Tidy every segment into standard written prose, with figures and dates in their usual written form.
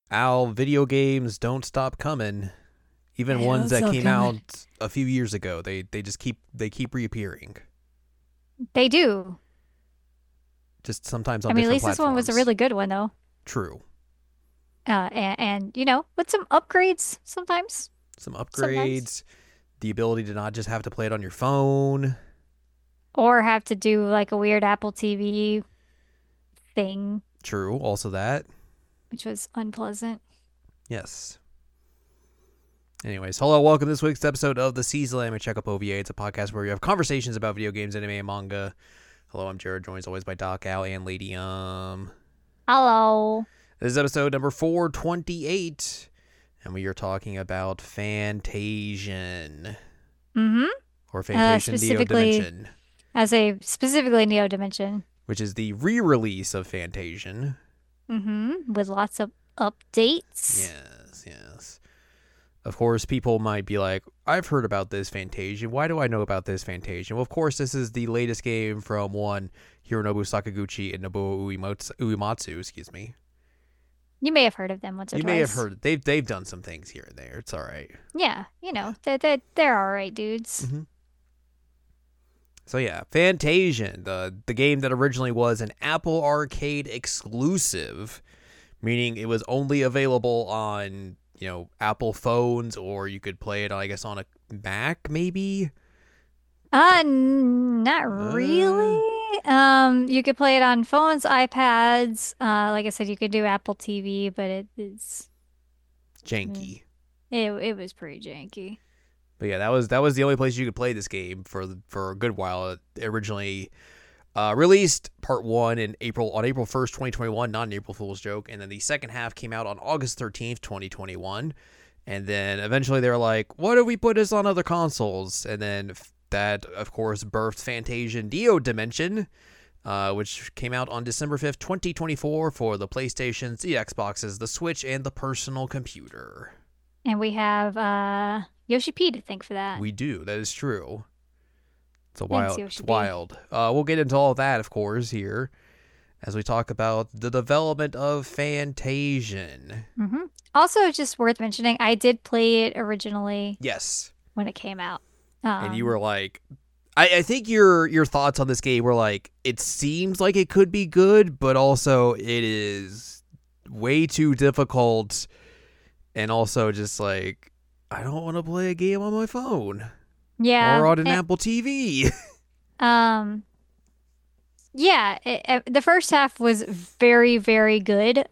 Al, video games don't stop coming. Even They ones don't that stop came coming. out a few years ago, they just keep reappearing. They do. Just sometimes on I mean, at different least this one was a platforms. really good one, though. True. And with some upgrades sometimes. Some Sometimes. upgrades, the ability to not just have to play it on your phone. Or have to do like a weird Apple TV thing, True. Also that. which was unpleasant. Yes. Anyways, hello, welcome to this week's episode of the Season Anime Checkup OVA. It's a podcast where we have conversations about video games, anime, and manga. Hello, I'm Jared, joined as always by Doc, Al, and Lady Hello. This is episode number 428, and we are talking about Fantasian, Mm-hmm. or Fantasian Neo Specifically, Dimension, specifically Neo Dimension. which is the re-release of Fantasian. Mm-hmm. With lots of updates. Yes, yes. Of course, people might be like, I've heard about this Fantasian. Why do I know about this Fantasian? Well, of course, this is the latest game from one Hironobu Sakaguchi and Nobuo Uematsu, excuse me. You may have heard of them once or You may have twice. heard they've done some things here and there. It's all right. Yeah, they're all right dudes. Mm-hmm. So yeah, Fantasian, the game that originally was an Apple Arcade exclusive, meaning it was only available on, Apple phones, or you could play it, I guess, on a Mac, maybe. Not Uh, really. You could play it on phones, iPads. Like I said, you could do Apple TV, but mm, Janky. it was pretty janky. But yeah, that was the only place you could play this game for a good while. It originally released part one on April 1st, 2021, not an April Fool's joke, and then the second half came out on August 13th, 2021. And then eventually they were like, what if we put this on other consoles? And then that, of course, birthed Fantasian Neo Dimension, which came out on December 5th, 2024 for the PlayStations, the Xboxes, the Switch, and the personal computer. And we have Yoshi P to thank for that. We do. That is true. Thanks, It's Yoshi P. wild. We'll get into all of that, of course, here as we talk about the development of Fantasian. Hmm. Also, just worth mentioning, I did play it originally Yes. when it came out. And you Um, were like, I think your thoughts on this game were like, it seems like it could be good, but also it is way too difficult, and also just like, I don't want to play a game on my phone or yeah, on an Apple TV. um, yeah. The first half was very, very good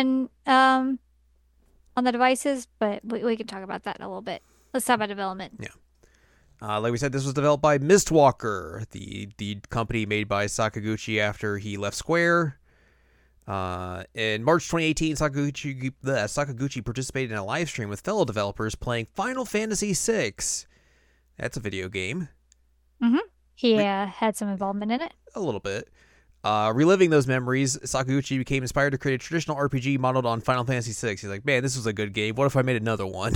on the devices, but we can talk about that in a little bit. Let's talk about development. Yeah. Like we said, this was developed by Mistwalker, the company made by Sakaguchi after he left Square. In March 2018, Sakaguchi participated in a live stream with fellow developers playing Final Fantasy VI. That's a video game. Hmm. He Re- had some involvement in it. a little bit. Reliving those memories, Sakaguchi became inspired to create a traditional RPG modeled on Final Fantasy VI. He's like, man, this was a good game. What if I made another one?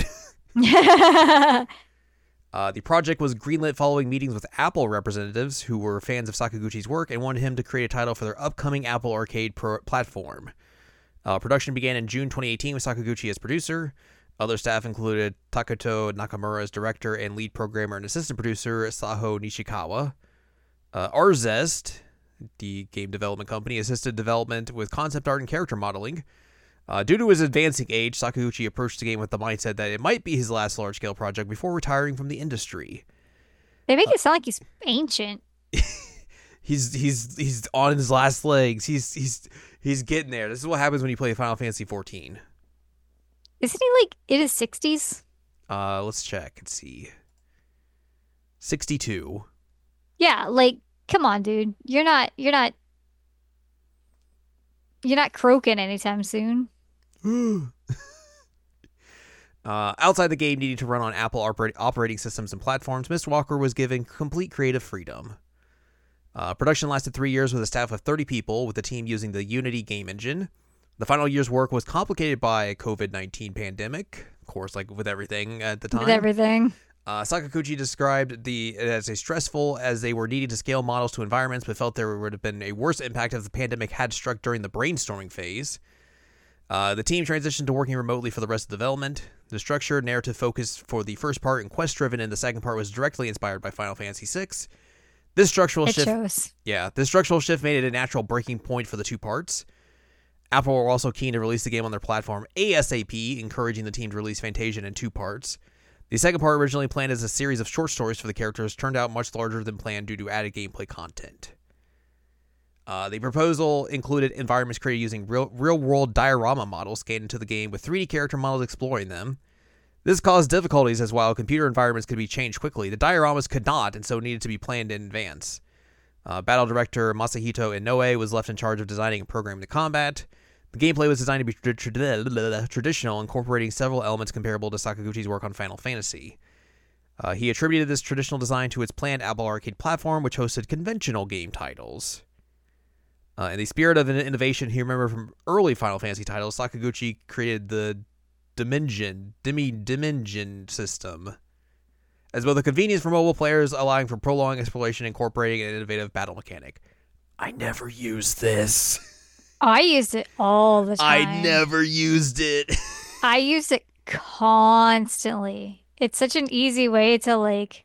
The project was greenlit following meetings with Apple representatives who were fans of Sakaguchi's work and wanted him to create a title for their upcoming Apple Arcade platform. Production began in June 2018 with Sakaguchi as producer. Other staff included Taketo Nakamura as director and lead programmer and assistant producer Saho Nishikawa. Arzest, the game development company, assisted development with concept art and character modeling. Due to his advancing age, Sakaguchi approached the game with the mindset that it might be his last large-scale project before retiring from the industry. They make it sound like he's ancient. He's on his last legs. He's getting there. This is what happens when you play Final Fantasy 14. Isn't he like in his 60s? Let's check and see. 62. Yeah, like come on, dude. You're not croaking anytime soon. Outside the game needing to run on Apple operating systems and platforms, Mr. Walker was given complete creative freedom. Production lasted 3 years with a staff of 30 people, with the team using the Unity game engine. The final year's work was complicated by a COVID-19 pandemic, of course, like with everything at the With time. everything. Sakaguchi described it as a stressful as they were needing to scale models to environments, but felt there would have been a worse impact if the pandemic had struck during the brainstorming phase. The team transitioned to working remotely for the rest of the development. The structure, narrative focus for the first part and quest-driven in the second part was directly inspired by Final Fantasy VI. This structural It shift, shows. this structural shift made it a natural breaking point for the two parts. Apple were also keen to release the game on their platform ASAP, encouraging the team to release Fantasian in two parts. The second part, originally planned as a series of short stories for the characters, turned out much larger than planned due to added gameplay content. The proposal included environments created using real-world diorama models scanned into the game with 3D character models exploring them. This caused difficulties as while computer environments could be changed quickly, the dioramas could not, and so needed to be planned in advance. Battle director Masahito Inoue was left in charge of designing and programming the combat. The gameplay was designed to be traditional, incorporating several elements comparable to Sakaguchi's work on Final Fantasy. He attributed this traditional design to its planned Apple Arcade platform, which hosted conventional game titles. In the spirit of an innovation he remembered from early Final Fantasy titles, Sakaguchi created the Dimension system as both a convenience for mobile players, allowing for prolonged exploration, incorporating an innovative battle mechanic. I never used this. I used it all the time. I never used it. I use it constantly. It's such an easy way to like,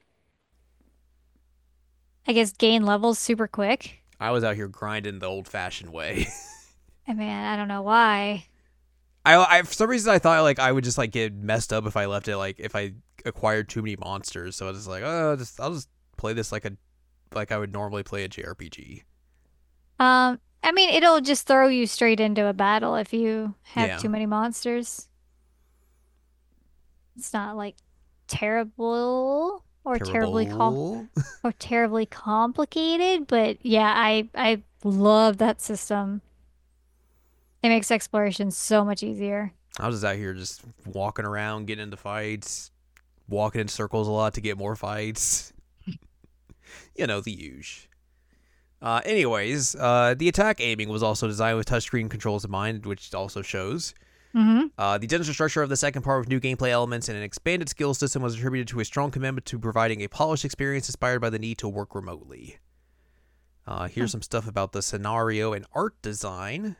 I guess, gain levels super quick. I was out here grinding the old-fashioned way. I mean, I don't know why. I for some reason I thought like I would just like get messed up if I left it, like if I acquired too many monsters. So I was just like, oh, I'll just play this like I would normally play a JRPG. I mean, it'll just throw you straight into a battle if you have Yeah. too many monsters. It's not like terrible or Terrible. terribly complicated, but yeah, I love that system. It makes exploration so much easier. I was just out here just walking around, getting into fights, walking in circles a lot to get more fights. You know, the usual. Anyways, the attack aiming was also designed with touchscreen controls in mind, which also shows. Mm-hmm. The general structure of the second part with new gameplay elements and an expanded skill system was attributed to a strong commitment to providing a polished experience inspired by the need to work remotely. Here's some stuff about the scenario and art design.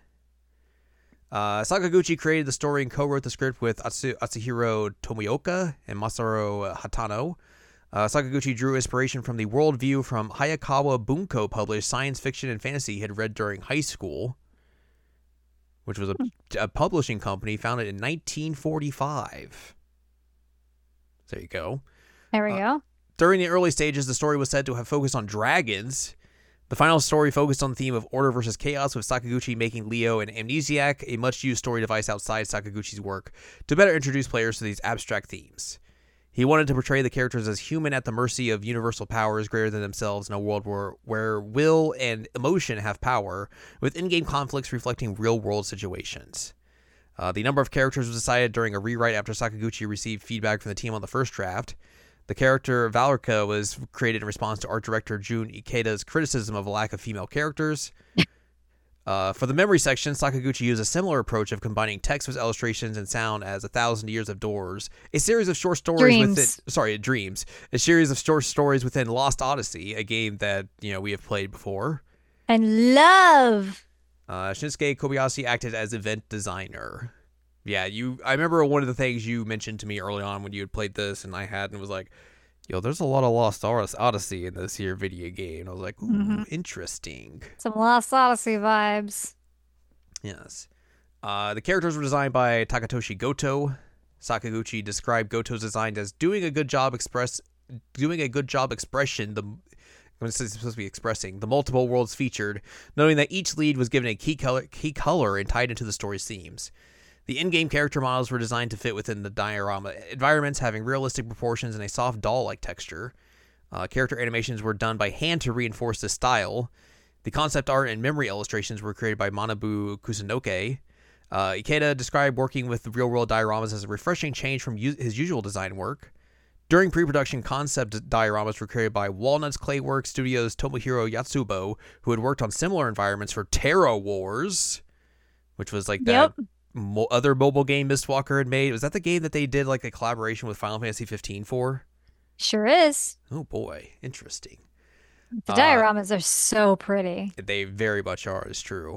Sakaguchi created the story and co-wrote the script with Atsuhiro Tomioka and Masaru Hatano. Sakaguchi drew inspiration from the worldview from Hayakawa Bunko published science fiction and fantasy he had read during high school, which was a publishing company founded in 1945. There you go. There we go. During the early stages, the story was said to have focused on dragons. The final story focused on the theme of order versus chaos, with Sakaguchi making Leo an amnesiac, a much-used story device outside Sakaguchi's work, to better introduce players to these abstract themes. He wanted to portray the characters as human at the mercy of universal powers greater than themselves in a world where will and emotion have power, with in-game conflicts reflecting real-world situations. The number of characters was decided during a rewrite after Sakaguchi received feedback from the team on the first draft. The character Valerica was created in response to art director Jun Ikeda's criticism of a lack of female characters. For the memory section, Sakaguchi used a similar approach of combining text with illustrations and sound as 1,000 Years of Doors, a series of short stories Dreams, a series of short stories within Lost Odyssey, a game that we have played before. And love. Shinsuke Kobayashi acted as event designer. Yeah, I remember one of the things you mentioned to me early on when you had played this, and I hadn't, was like, yo, there's a lot of Lost Odyssey in this here video game. And I was like, ooh, interesting. Some Lost Odyssey vibes. Yes. The characters were designed by Takatoshi Goto. Sakaguchi described Goto's design as doing a good job expressing the multiple worlds featured, noting that each lead was given a key color and tied into the story's themes. The in-game character models were designed to fit within the diorama environments, having realistic proportions and a soft doll-like texture. Character animations were done by hand to reinforce the style. The concept art and memory illustrations were created by Manabu Kusunoke. Ikeda described working with real-world dioramas as a refreshing change from his usual design work. During pre-production, concept dioramas were created by Walnuts Clayworks Studios' Tomohiro Yatsubo, who had worked on similar environments for Terra Wars, which was like that other mobile game Mistwalker had made. Was that the game that they did like a collaboration with Final Fantasy 15 for? Sure is. Oh boy, interesting. The dioramas are so pretty. They very much are, it's true.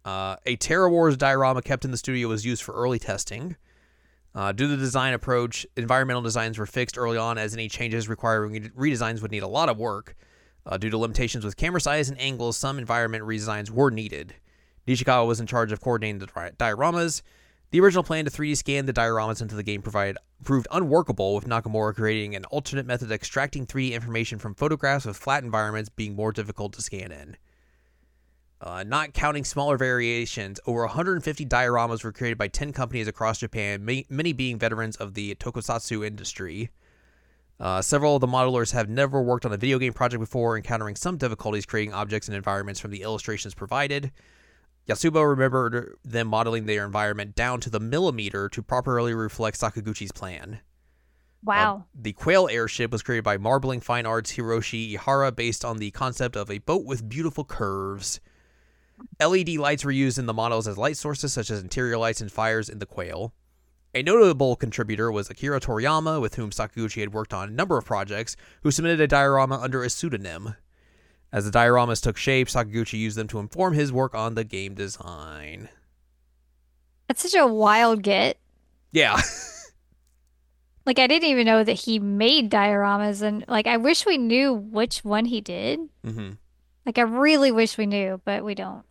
A Terra Wars diorama kept in the studio was used for early testing. Due to the design approach, environmental designs were fixed early on, as any changes requiring redesigns would need a lot of work. Due to limitations with camera size and angles, some environment redesigns were needed. Nishikawa was in charge of coordinating the dioramas. The original plan to 3D scan the dioramas into the game proved unworkable, with Nakamura creating an alternate method of extracting 3D information from photographs with flat environments being more difficult to scan in. Not counting smaller variations, over 150 dioramas were created by 10 companies across Japan, many being veterans of the tokusatsu industry. Several of the modelers have never worked on a video game project before, encountering some difficulties creating objects and environments from the illustrations provided. Yasuba remembered them modeling their environment down to the millimeter to properly reflect Sakaguchi's plan. Wow. The Quail airship was created by Marbling Fine Arts Hiroshi Ihara based on the concept of a boat with beautiful curves. LED lights were used in the models as light sources, such as interior lights and fires in the Quail. A notable contributor was Akira Toriyama, with whom Sakaguchi had worked on a number of projects, who submitted a diorama under a pseudonym. As the dioramas took shape, Sakaguchi used them to inform his work on the game design. That's such a wild get. Yeah. Like, I didn't even know that he made dioramas, and like, I wish we knew which one he did. Mm-hmm. Like, I really wish we knew, but we don't.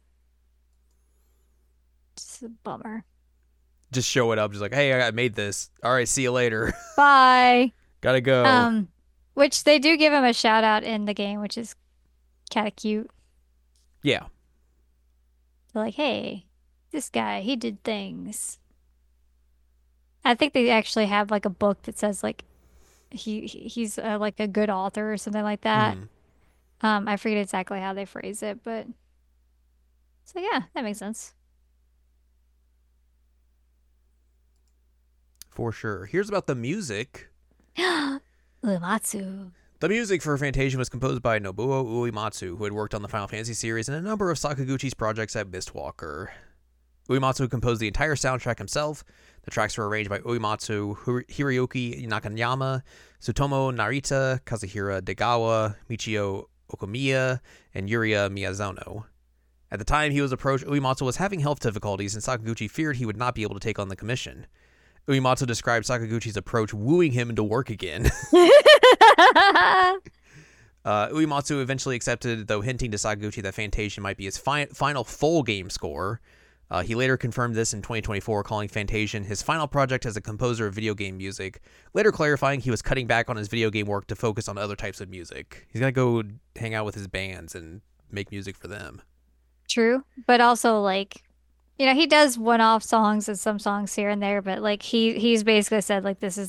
It's a bummer. Just show it up, just like, hey, I made this. All right, see you later. Bye. Gotta go. Which they do give him a shout out in the game, which is kind of cute. Yeah. They're like, hey, this guy, he did things. I think they actually have like a book that says like he's like a good author or something like that. Mhm. I forget exactly how they phrase it, but so yeah, that makes sense. For sure. Here's about the music. Uematsu. The music for Fantasia was composed by Nobuo Uematsu, who had worked on the Final Fantasy series and a number of Sakaguchi's projects at Mistwalker. Uematsu composed the entire soundtrack himself. The tracks were arranged by Uematsu, Hiroyuki Nakayama, Tsutomu Narita, Kazuhira Degawa, Michio Okamiya, and Yuria Miyazono. At the time he was approached, Uematsu was having health difficulties, and Sakaguchi feared he would not be able to take on the commission. Uematsu described Sakaguchi's approach wooing him into work again. Uematsu eventually accepted, though hinting to Sakaguchi that Fantasia might be his final full game score. He later confirmed this in 2024, calling Fantasia his final project as a composer of video game music, later clarifying he was cutting back on his video game work to focus on other types of music. He's going to go hang out with his bands and make music for them. True, but also like, you know, he does one-off songs and some songs here and there, but like he's basically said like this is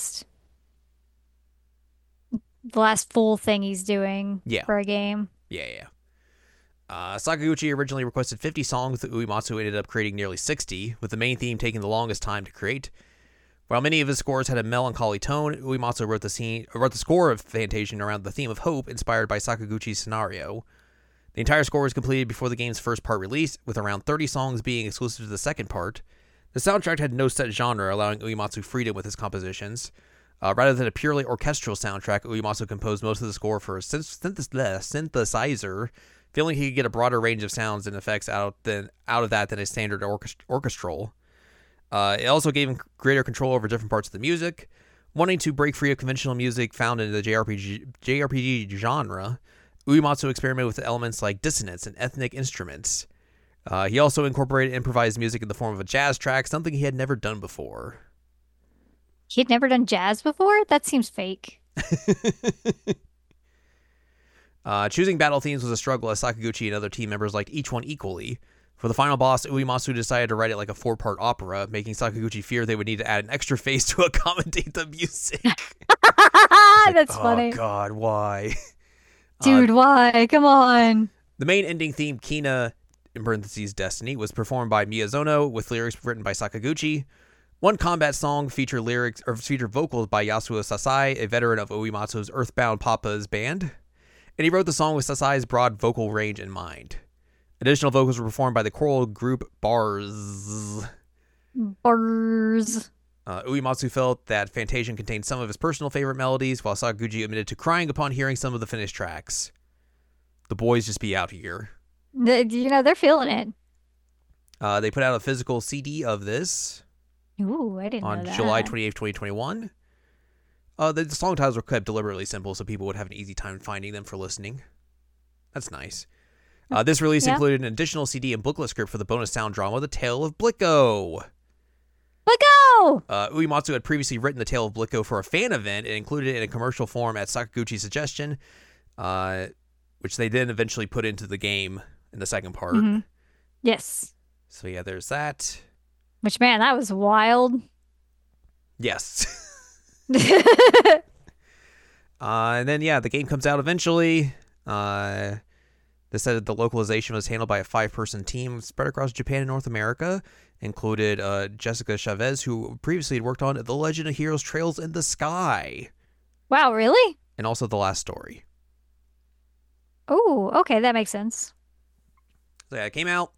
the last full thing he's doing for a game. Yeah. Sakaguchi originally requested 50 songs that Uematsu ended up creating nearly 60, with the main theme taking the longest time to create. While many of his scores had a melancholy tone, Uematsu wrote the score of Fantasia around the theme of hope, inspired by Sakaguchi's scenario. The entire score was completed before the game's first part release, with around 30 songs being exclusive to the second part. The soundtrack had no set genre, allowing Uematsu freedom with his compositions. Rather than a purely orchestral soundtrack, Uematsu composed most of the score for a synthesizer, feeling he could get a broader range of sounds and effects out of that than a standard orchestral. It also gave him greater control over different parts of the music. Wanting to break free of conventional music found in the JRPG genre, Uematsu experimented with elements like dissonance and ethnic instruments. He also incorporated improvised music in the form of a jazz track, something he had never done before. He'd never done jazz before? That seems fake. Choosing battle themes was a struggle, as Sakaguchi and other team members liked each one equally. For the final boss, Uematsu decided to write it like a 4-part opera, making Sakaguchi fear they would need to add an extra face to accommodate the music. That's funny. Oh God, why? Dude, why? Come on. The main ending theme, Kina, in parentheses Destiny, was performed by Miyazono, with lyrics written by Sakaguchi. One combat song featured vocals by Yasuo Sasai, a veteran of Uematsu's Earthbound Papa's band. And he wrote the song with Sasai's broad vocal range in mind. Additional vocals were performed by the choral group Bars. Uematsu felt that Fantasia contained some of his personal favorite melodies, while Sakaguchi admitted to crying upon hearing some of the finished tracks. The boys just be out here. You know, they're feeling it. They put out a physical CD of this Ooh, I didn't know on that. July 28th, 2021. The song titles were kept deliberately simple so people would have an easy time finding them for listening. That's nice. This release included an additional CD and booklet script for the bonus sound drama, The Tale of Blicko. Blicko! Uematsu had previously written The Tale of Blicko for a fan event and included it in a commercial form at Sakaguchi's suggestion, which they then eventually put into the game in the second part. Mm-hmm. Yes. So yeah, there's that. Which, man, that was wild. Yes. And then, yeah, the game comes out eventually. They said that the localization was handled by a 5-person team spread across Japan and North America. Included Jessica Chavez, who previously had worked on The Legend of Heroes Trails in the Sky. Wow, really? And also The Last Story. Oh, okay, that makes sense. So yeah, it came out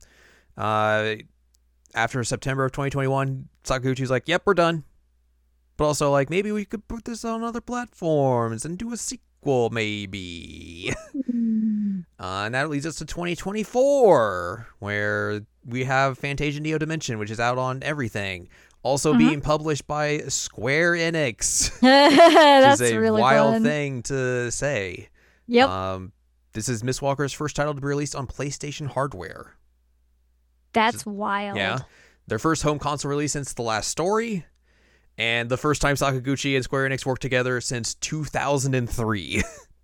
after September of 2021. Sakaguchi's like, yep, we're done. But also, like, maybe we could put this on other platforms and do a sequel, maybe. And that leads us to 2024, where we have Fantasia Neo Dimension, which is out on everything. Also being published by Square Enix. That's which is a really wild fun. thing to say. Yep. This is Miss Walker's first title to be released on PlayStation hardware. That's wild. Yeah. Their first home console release since The Last Story. And the first time Sakaguchi and Square Enix worked together since 2003.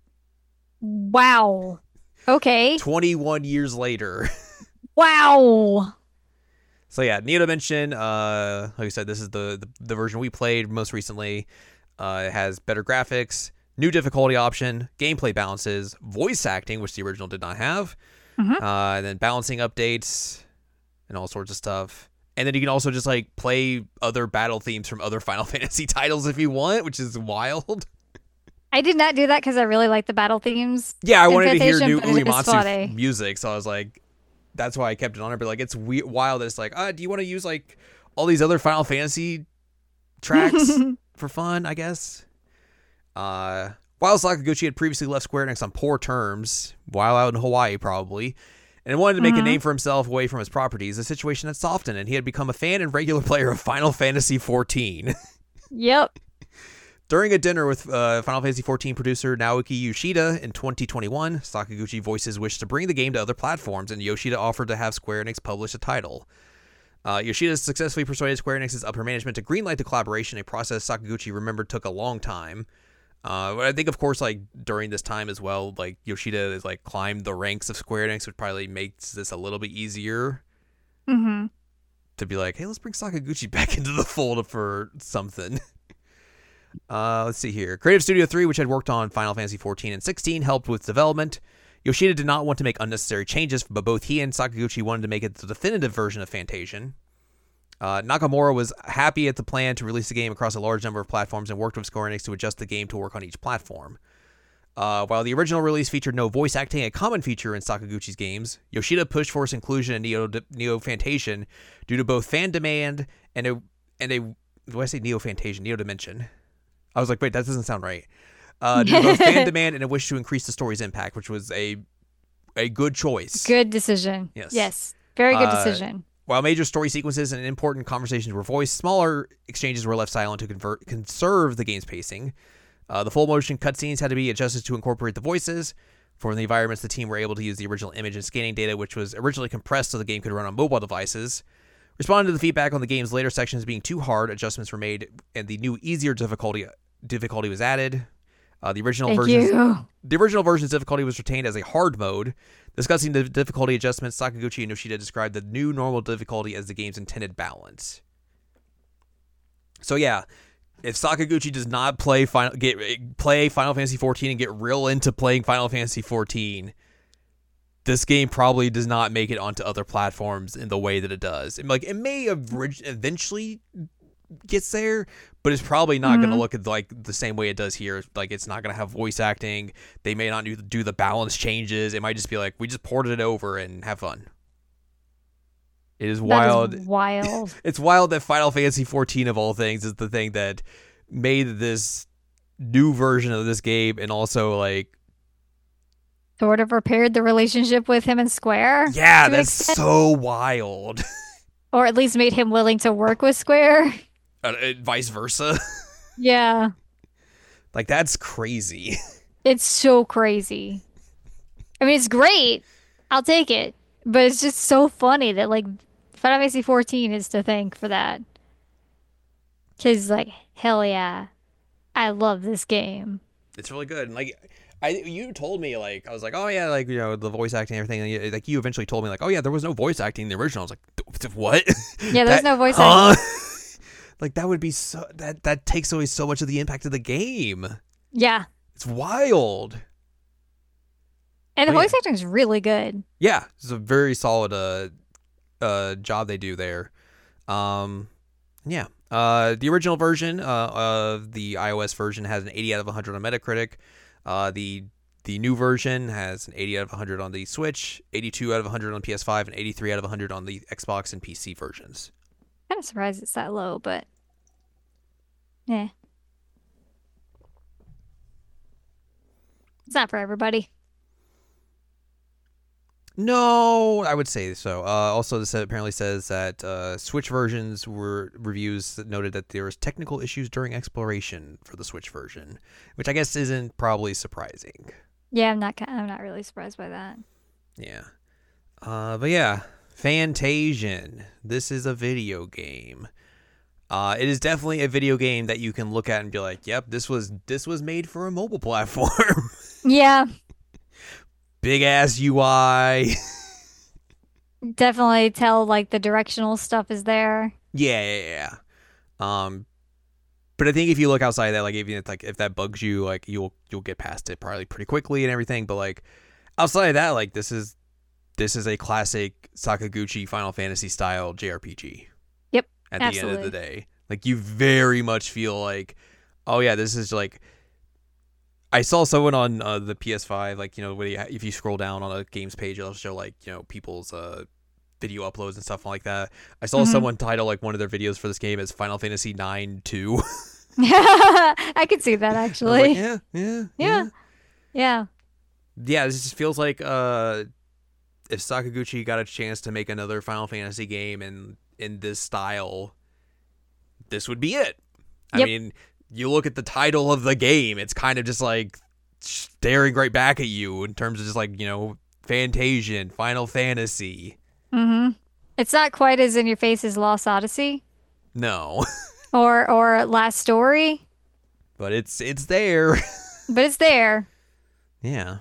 Wow. Okay. 21 years later. Wow. So yeah, Neo Dimension, like I said, this is the version we played most recently. It has better graphics, new difficulty option, gameplay balances, voice acting, which the original did not have, and then balancing updates and all sorts of stuff. And then you can also just like play other battle themes from other Final Fantasy titles if you want, which is wild. I did not do that because I really like the battle themes. Yeah, I wanted to hear Fantasia, new but it is Uematsu funny. music, so I was like, that's why I kept it on there. But like, it's wild that it's like, do you want to use like all these other Final Fantasy tracks for fun? I guess. While Sakaguchi had previously left Square Enix on poor terms, while out in Hawaii probably, and wanted to make a name for himself away from his properties, the situation had softened, and he had become a fan and regular player of Final Fantasy XIV. Yep. During a dinner with Final Fantasy XIV producer Naoki Yoshida in 2021, Sakaguchi voiced his wish to bring the game to other platforms, and Yoshida offered to have Square Enix publish a title. Yoshida successfully persuaded Square Enix's upper management to greenlight the collaboration, a process Sakaguchi remembered took a long time. I think, of course, like during this time as well, like Yoshida has like climbed the ranks of Square Enix, which probably makes this a little bit easier to be like, hey, let's bring Sakaguchi back into the fold for something. Let's see here. Creative Studio 3, which had worked on Final Fantasy 14 and 16, helped with development. Yoshida did not want to make unnecessary changes, but both he and Sakaguchi wanted to make it the definitive version of Fantasian. Nakamura was happy at the plan to release the game across a large number of platforms and worked with Square Enix to adjust the game to work on each platform. While the original release featured no voice acting, a common feature in Sakaguchi's games, Yoshida pushed for its inclusion in Neo Fantasian due to both fan demand and a do I say Neo Fantasian? Neo Dimension. I was like, wait, that doesn't sound right. Due to both fan demand and a wish to increase the story's impact, which was a good choice. Good decision. Yes. Very good decision. While major story sequences and important conversations were voiced, smaller exchanges were left silent to conserve the game's pacing. The full motion cutscenes had to be adjusted to incorporate the voices. For the environments, the team were able to use the original image and scanning data, which was originally compressed so the game could run on mobile devices. Responding to the feedback on the game's later sections being too hard, adjustments were made, and the new easier difficulty was added. The original version's difficulty was retained as a hard mode. Discussing the difficulty adjustments, Sakaguchi and Yoshida described the new normal difficulty as the game's intended balance. So yeah, if Sakaguchi does not play Final Fantasy XIV and get real into playing Final Fantasy XIV, this game probably does not make it onto other platforms in the way that it does. And like, it may eventually gets there, but it's probably not going to look at like the same way it does here. Like, it's not going to have voice acting. They may not do the balance changes. It might just be like, we just ported it over and have fun. It is wild. That is wild. It's wild that Final Fantasy XIV of all things is the thing that made this new version of this game, and also like sort of repaired the relationship with him and Square Yeah, to an that's extent, so wild. or at least made him willing to work with Square. Vice versa. Yeah, Like that's crazy. it's so crazy. I mean, it's great. I'll take it. But it's just so funny that like Final Fantasy 14 is to thank for that. 'Cause like, hell yeah, I love this game. It's really good. And like you told me like I was like, oh yeah, like the voice acting and everything. And like you eventually told me like, oh yeah, there was no voice acting in the original. I was like, what? Yeah, there's That no voice huh? acting. Like that would be so that takes away so much of the impact of the game. Yeah. It's wild. And the But yeah, voice acting is really good. yeah, it's a very solid job they do there. Um, yeah. The original version of the iOS version has an 80 out of 100 on Metacritic. The new version has an 80 out of 100 on the Switch, 82 out of 100 on PS5, and 83 out of 100 on the Xbox and PC versions. Kind of surprised it's that low, but yeah, it's not for everybody. No, I would say so. Also, this apparently says that Switch versions were reviews that noted that there was technical issues during exploration for the Switch version, which I guess isn't probably surprising. Yeah, I'm not really surprised by that. Yeah. But yeah, Fantasian. This is a video game. It is definitely a video game that you can look at and be like, "Yep, this was made for a mobile platform." Yeah, Big ass UI. definitely tell like the directional stuff is there. Yeah. But I think if you look outside of that, like even if that bugs you, like you'll get past it probably pretty quickly and everything. But like outside of that, like this is a classic Sakaguchi Final Fantasy style JRPG. Yep, At the end of the absolutely. day, like you very much feel like, oh yeah, this is like. I saw someone on the PS5, like if you scroll down on a games page, it'll show like people's video uploads and stuff like that. I saw Hmm. someone title like one of their videos for this game as Final Fantasy 9 2. I could see that I was like, actually. Yeah, yeah. yeah. This just feels like if Sakaguchi got a chance to make another Final Fantasy game in this style, this would be it. I Yep. mean, you look at the title of the game, it's kind of just like staring right back at you in terms of just like Fantasian, Final Fantasy. Hmm. It's not quite as in your face as Lost Odyssey No, or Last Story, but it's there. but it's there. Yeah.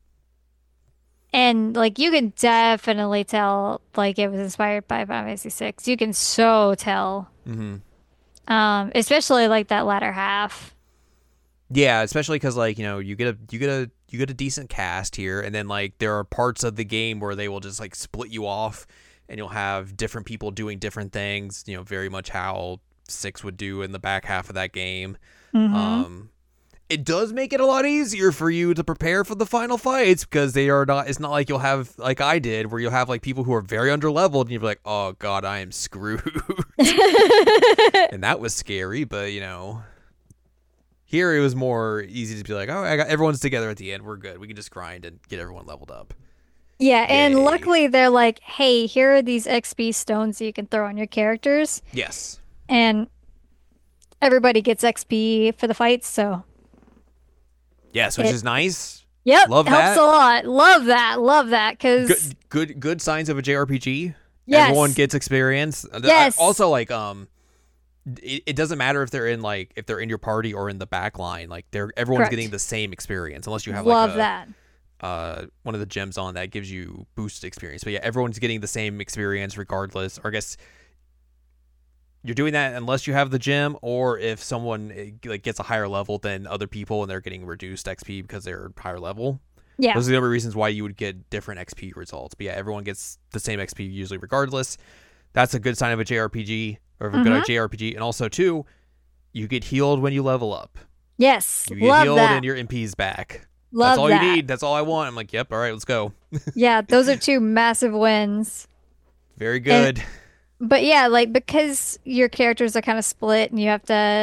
And like you can definitely tell like it was inspired by Final Fantasy 6. You can so tell. Hmm. Especially like that latter half. Yeah, especially because like you get a decent cast here, and then like there are parts of the game where they will just like split you off, and you'll have different people doing different things. Very much how Six would do in the back half of that game. Hmm. Um, it does make it a lot easier for you to prepare for the final fights because they are not. It's not like you'll have like I did, where you'll have like people who are very underleveled, and you're like, oh god, I am screwed, and that was scary. But here it was more easy to be like, oh, everyone's together at the end. We're good. We can just grind and get everyone leveled up. Yeah, and Yay. luckily they're like, hey, here are these XP stones you can throw on your characters, Yes. and everybody gets XP for the fights, so Yes, which it, is nice. yep, Love helps a that. lot. Love that, because Good signs of a JRPG. Everyone yes, gets experience. yes, Also, like it doesn't matter if they're in your party or in the back line. Like everyone's getting correct. the same experience unless you have like Love a that. one of the gems on that gives you boost experience. But yeah, everyone's getting the same experience regardless. Or I guess you're doing that unless you have the gem, or if someone like gets a higher level than other people and they're getting reduced XP because they're higher level. Yeah. Those are the only reasons why you would get different XP results. But yeah, everyone gets the same XP usually regardless. That's a good sign of a JRPG or of a good Hmm. JRPG. And also too, you get healed when you level up. Yes, You get love healed that. and your MP's back. That's Love all you that. need. That's all I want. I'm like, yep, all right, let's go. Yeah, those are two massive wins. Very And good. but yeah, like because your characters are kind of split and you have to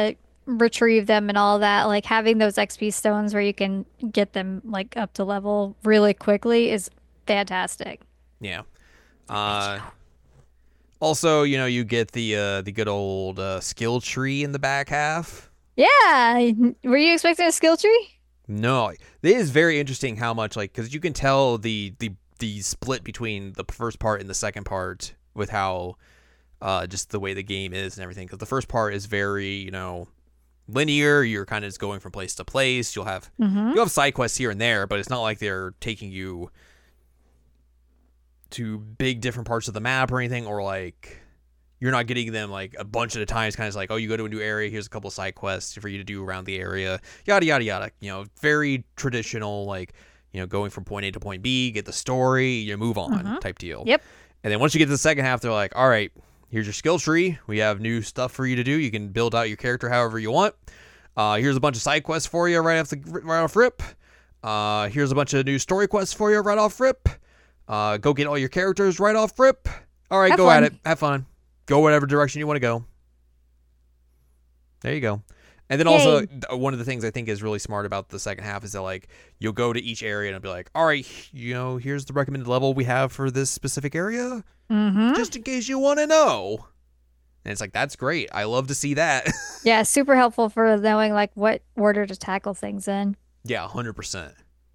retrieve them and all that, like having those XP stones where you can get them like up to level really quickly is fantastic. Yeah. Thank Uh, you. Also, you get the good old skill tree in the back half. Yeah. Were you expecting a skill tree? No, it is very interesting how much like because you can tell the split between the first part and the second part with how just the way the game is and everything. Because the first part is very linear. You're kind of just going from place to place. Mm-hmm. You'll have side quests here and there, but it's not like they're taking you to big different parts of the map or anything, or like you're not getting them like a bunch at a time. It's kind of like, oh, you go to a new area, here's a couple of side quests for you to do around the area, yada yada yada. Very traditional, like going from point A to point B, get the story, you move on Mm-hmm. type deal. Yep. And then once you get to the second half, they're like, all right, here's your skill tree. We have new stuff for you to do. You can build out your character however you want. Here's a bunch of side quests for you right off rip. Here's a bunch of new story quests for you right off rip. Go get all your characters right off rip. All right, Have go fun. at it. Have fun. Go whatever direction you want to go. There you go. And then also, Yay. one of the things I think is really smart about the second half is that like you'll go to each area and it'll be like, all right, here's the recommended level we have for this specific area, Mm-hmm. just in case you want to know. And it's like, that's great. I love to see that. Yeah, super helpful for knowing like what order to tackle things in. Yeah, 100%.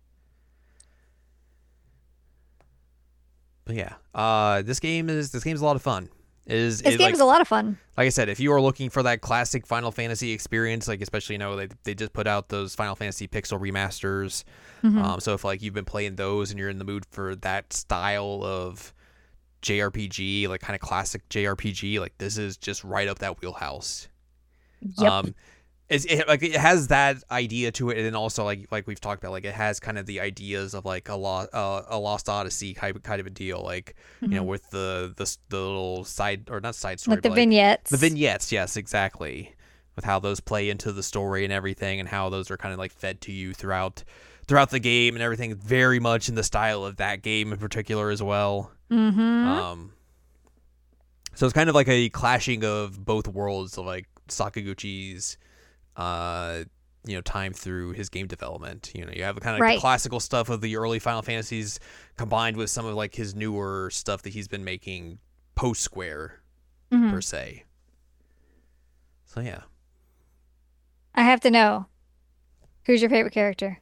But yeah, this game's a lot of fun. This game is a lot of fun. Like I said, if you are looking for that classic Final Fantasy experience, like especially they just put out those Final Fantasy Pixel remasters. Mm-hmm. So if like you've been playing those and you're in the mood for that style of JRPG, like kind of classic JRPG, like this is just right up that wheelhouse. Yep. It has that idea to it, and then also like we've talked about, like it has kind of the ideas of like a Lost Odyssey kind of a deal, like Mhm. with the little side, or not side story, Like the but vignettes. the vignettes. Yes, exactly, with how those play into the story and everything, and how those are kind of like fed to you throughout the game and everything. Very much in the style of that game in particular as well. Mm-hmm. So it's kind of like a clashing of both worlds of like Sakaguchi's time through his game development. You have kind of like the Right. classical stuff of the early Final Fantasies combined with some of like his newer stuff that he's been making post Square Mm-hmm. per se. So yeah. I have to know, who's your favorite character?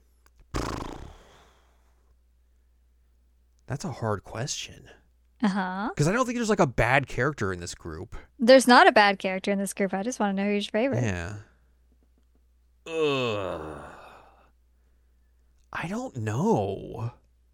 That's a hard question. Uh-huh. Because I don't think there's like a bad character in this group. There's not a bad character in this group. I just want to know who's your favorite. Yeah. Ugh. I don't know.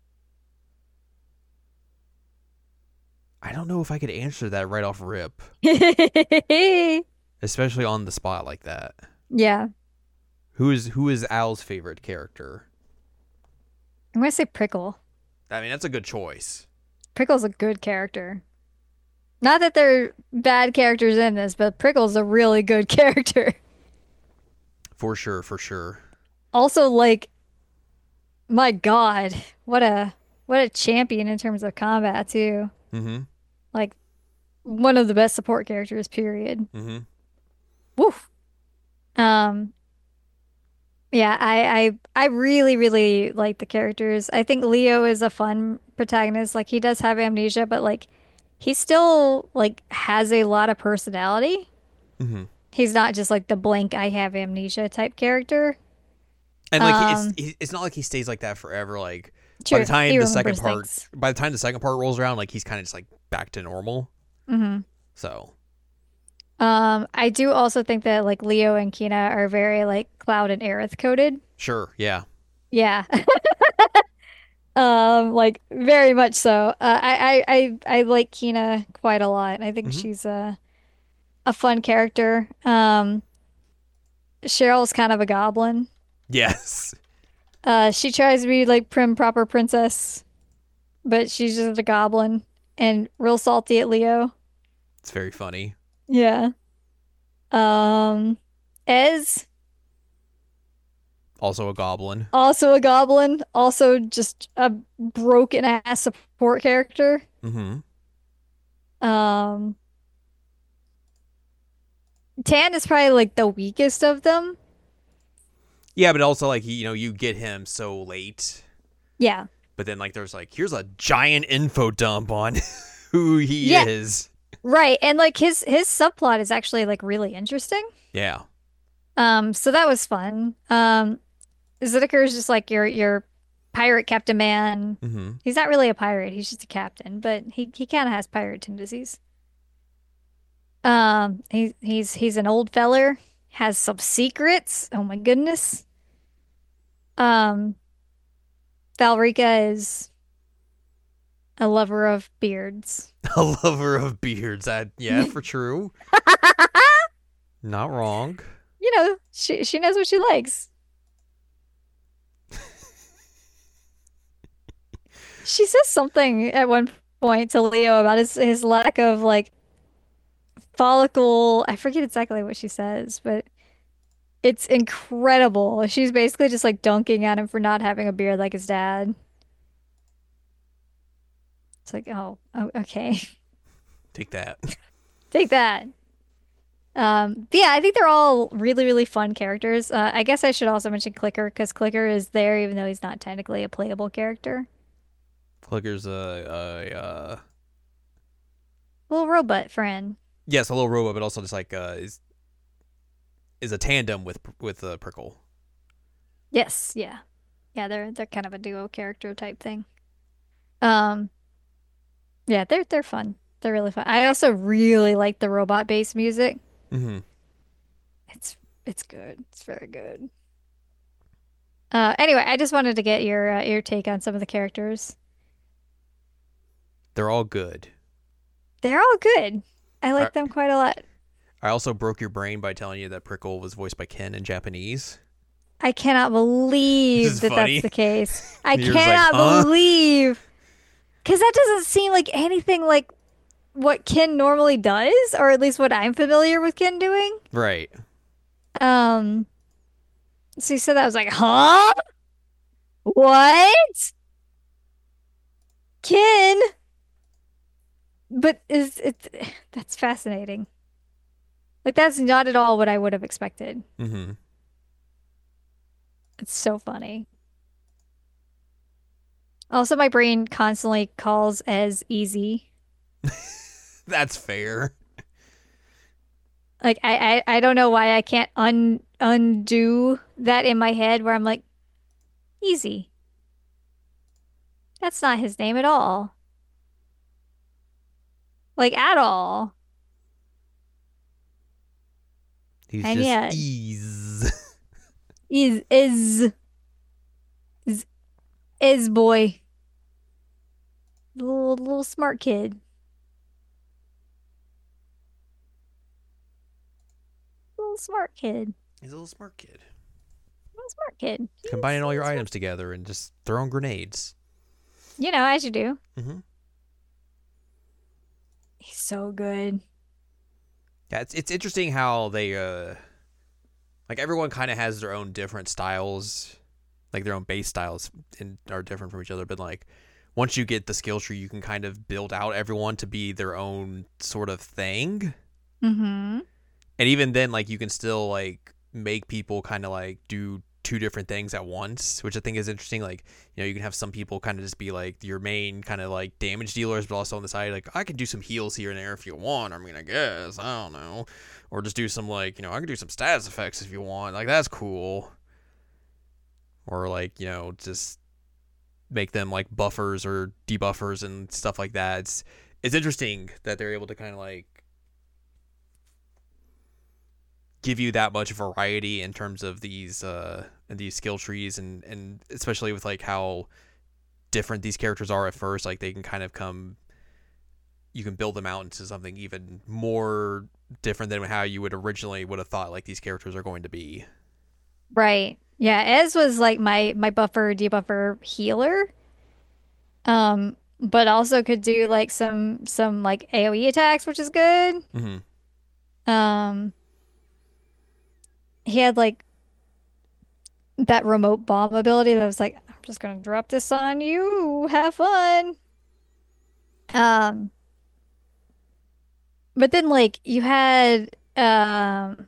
I don't know if I could answer that right off rip, especially on the spot like that. Yeah. Who is Al's favorite character? I'm gonna say Prickle. I mean, that's a good choice. Prickle's a good character. Not that they're bad characters in this, but Prickle's a really good character. For sure, for sure. Also, like, my God, what a champion in terms of combat too. Mm-hmm. Like one of the best support characters, period. Mm-hmm. Woof. Um, yeah, I really, really like the characters. I think Leo is a fun protagonist. Like he does have amnesia, but like he still like has a lot of personality. Mm-hmm. He's not just like the blank I have amnesia type character. And like Um, it's not like he stays like that forever. Like True. He remembers things. by the time the second part rolls around, like he's kind of just like back to normal. Hmm. So I do also think that like Leo and Kina are very like Cloud and Aerith coded. sure, yeah. Yeah. Like very much so. I like Kina quite a lot. I think Mm-hmm. she's a fun character. Cheryl's kind of a goblin. Yes, She tries to be like prim proper princess, but she's just a goblin and real salty at Leo. it's very funny. Yeah. Um, Ez, Also a goblin. also a goblin, also just a broken ass support character. Mm-hmm. Um, Tan is probably like the weakest of them. Yeah, but also like you get him so late, Yeah. but then like there's like here's a giant info dump on who he Yeah, is. right. And like his subplot is actually like really interesting. Yeah. So that was fun. Zediker is just like your pirate captain man. Mm-hmm. He's not really a pirate, he's just a captain, but he kind of has pirate tendencies. He's an old feller, has some secrets. Oh my goodness. Um, Valrika is a lover of beards. A lover of beards. That yeah, for true. Not wrong. She knows what she likes. She says something at one point to Leo about his lack of like follicle. I forget exactly what she says, but it's incredible. She's basically just like dunking at him for not having a beard like his dad. It's like, oh, okay. Take that. Take that. But yeah, I think they're all really, really fun characters. I guess I should also mention Clicker because Clicker is there even though he's not technically a playable character. Clicker's a Little robot friend. yes, a little robot, but also just like is a tandem with Prickle. Yes, yeah. Yeah, they're kind of a duo character type thing. Um, yeah, they're fun. They're really fun. I also really like the robot-based music. Mm-hmm. It's it's good. It's very good. Anyway, I just wanted to get your take on some of the characters. They're all good. They're all good. I I, like them quite a lot. I also broke your brain by telling you that Prickle was voiced by Ken in Japanese. I cannot This believe is that that's funny. the case. I You're just like, cannot huh? believe because that doesn't seem like anything like what Ken normally does, or at least what I'm familiar with Ken doing. Right. Um, so you said that I was like, huh? What? Ken? But is it that's fascinating. Like that's not at all what I would have expected. Mm-hmm. It's so funny. Also, my brain constantly calls as easy. That's fair. Like I don't know why I can't undo that in my head where I'm like, easy. That's not his name at all. Like at all. He's And just yet ease. is is boy. Little smart kid. Little smart kid. He's a little smart kid. Little smart kid. Combining all your Smart. items together and just throwing grenades. As you do. Mm-hmm. He's so good. Yeah, it's interesting how they like everyone kind of has their own different styles, like their own base styles and are different from each other. But like once you get the skill tree, you can kind of build out everyone to be their own sort of thing. Mm-hmm. And even then, like you can still like make people kind of like do two different things at once, which I think is interesting. Like you can have some people kind of just be like your main kind of like damage dealers, but also on the side like I can do some heals here and there if you want. I mean, I guess I don't know, or just do some like I can do some status effects if you want. Like that's cool. Or like just make them like buffers or debuffers and stuff like that. It's interesting that they're able to kind of like give you that much variety in terms of these skill trees and especially with like how different these characters are at first, like they can kind of come you can build them out into something even more different than how you would originally would have thought like these characters are going to be. Right. Yeah, Ez was like my buffer debuffer healer. But also could do like some like AoE attacks, which is good. Mm-hmm. Um, he had like that remote bomb ability that was like, I'm just gonna drop this on you. Have fun. Um, but then like you had Um,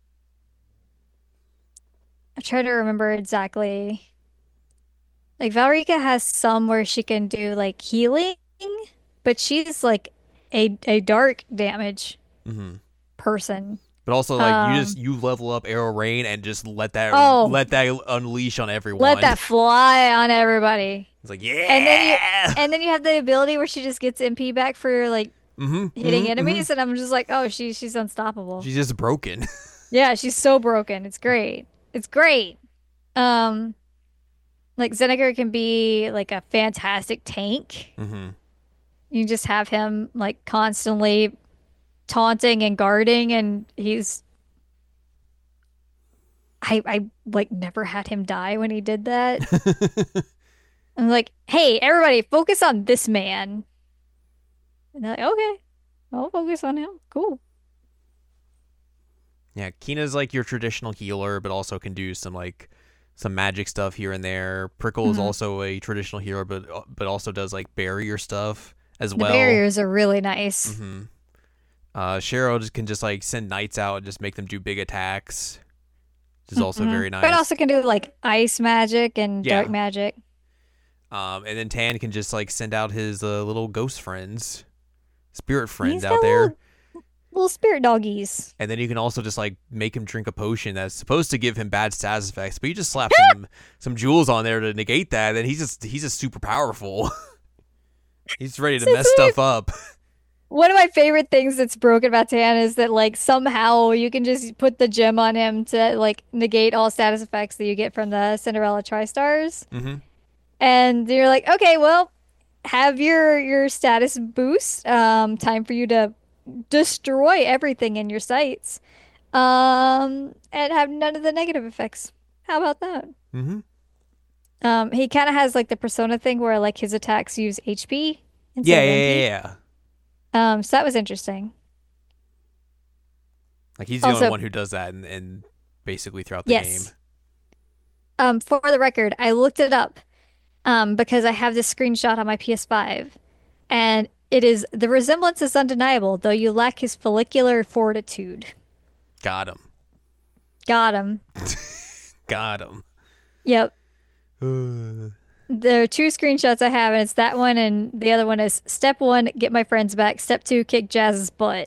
I try to remember exactly. Like Valrika has some where she can do like healing, but she's like a dark damage Hmm. person. But also, like, Um, you level up Arrow Rain and just oh, let that unleash on let everyone. that fly on everybody. It's like, And then you yeah. and then you have the ability where she just gets MP back for like Hmm. hitting Hmm. Hmm. enemies, and I'm just like, oh, she's unstoppable. She's just broken. Yeah, she's so broken. It's great. It's great. Um, like Zeniger can be like a fantastic tank. Hmm. You just have him like constantly taunting and guarding, and I like never had him die when he did that. I'm like, hey, everybody, focus on this man. And they're like, okay, I'll focus on him. Cool. Yeah, Kina's like your traditional healer, but also can do some magic stuff here and there. Prickle is Hmm. also a traditional healer, but also does like barrier stuff as The well. barriers are really nice. Hmm. Cheryl can just like send knights out and just make them do big attacks, which is also Hmm. very But nice. also can do like ice magic and dark Yeah. magic. And then Tan can just like send out his little ghost friends, spirit friends He's got out there. little spirit doggies. And then you can also just like make him drink a potion that's supposed to give him bad status effects, but you just slap some jewels on there to negate that, and he's just super powerful. He's ready to mess stuff up. One of my favorite things that's broken about Tan is that like somehow you can just put the gem on him to like negate all status effects that you get from the Cinderella Tri-Stars. Hmm. And you're like, okay, well, have your status boost. Time for you to destroy everything in your sights. And have none of the negative effects. How about that? Hmm. He kind of has like the persona thing where like his attacks use HP instead Yeah, of yeah, MP. yeah. So that was interesting. Like he's the only Also, one who does that, and basically throughout the game. yes. For the record, I looked it up because I have this screenshot on my PS5, and it is the resemblance is undeniable, though you lack his follicular fortitude. Got him. Got him. Got him. Yep. There are two screenshots I have, and it's that one, and the other one is step one, get my friends back. Step two, kick Jazz's butt.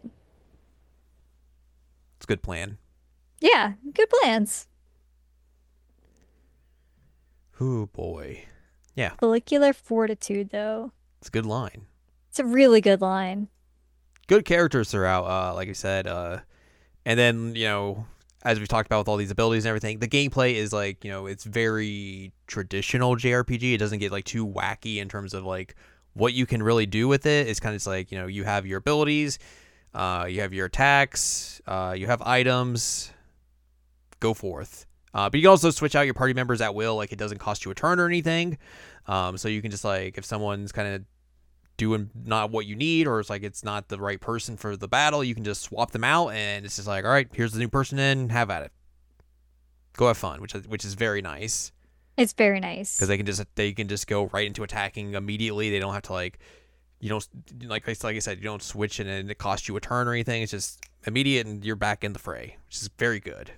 It's a good plan. Yeah, good plans. Oh boy. Yeah, Follicular fortitude, though. it's a good line. It's a really good line. Good characters throughout, like I said. And then, as we talked about with all these abilities and everything, the gameplay is like, it's very traditional JRPG. It doesn't get like too wacky in terms of like what you can really do with it. It's kind of just like, you have your abilities, you have your attacks, you have items, go forth. But you can also switch out your party members at will. Like it doesn't cost you a turn or anything. So you can just like, if someone's kind of doing not what you need, or it's like it's not the right person for the battle, you can just swap them out, and it's just like, all right, here's the new person in, have at it, go have fun, which is very nice It's very because nice. they can just go right into attacking immediately. They don't have to like, you don't, like I said, you don't switch and it costs you a turn or anything. It's just immediate and you're back in the fray, which is very good.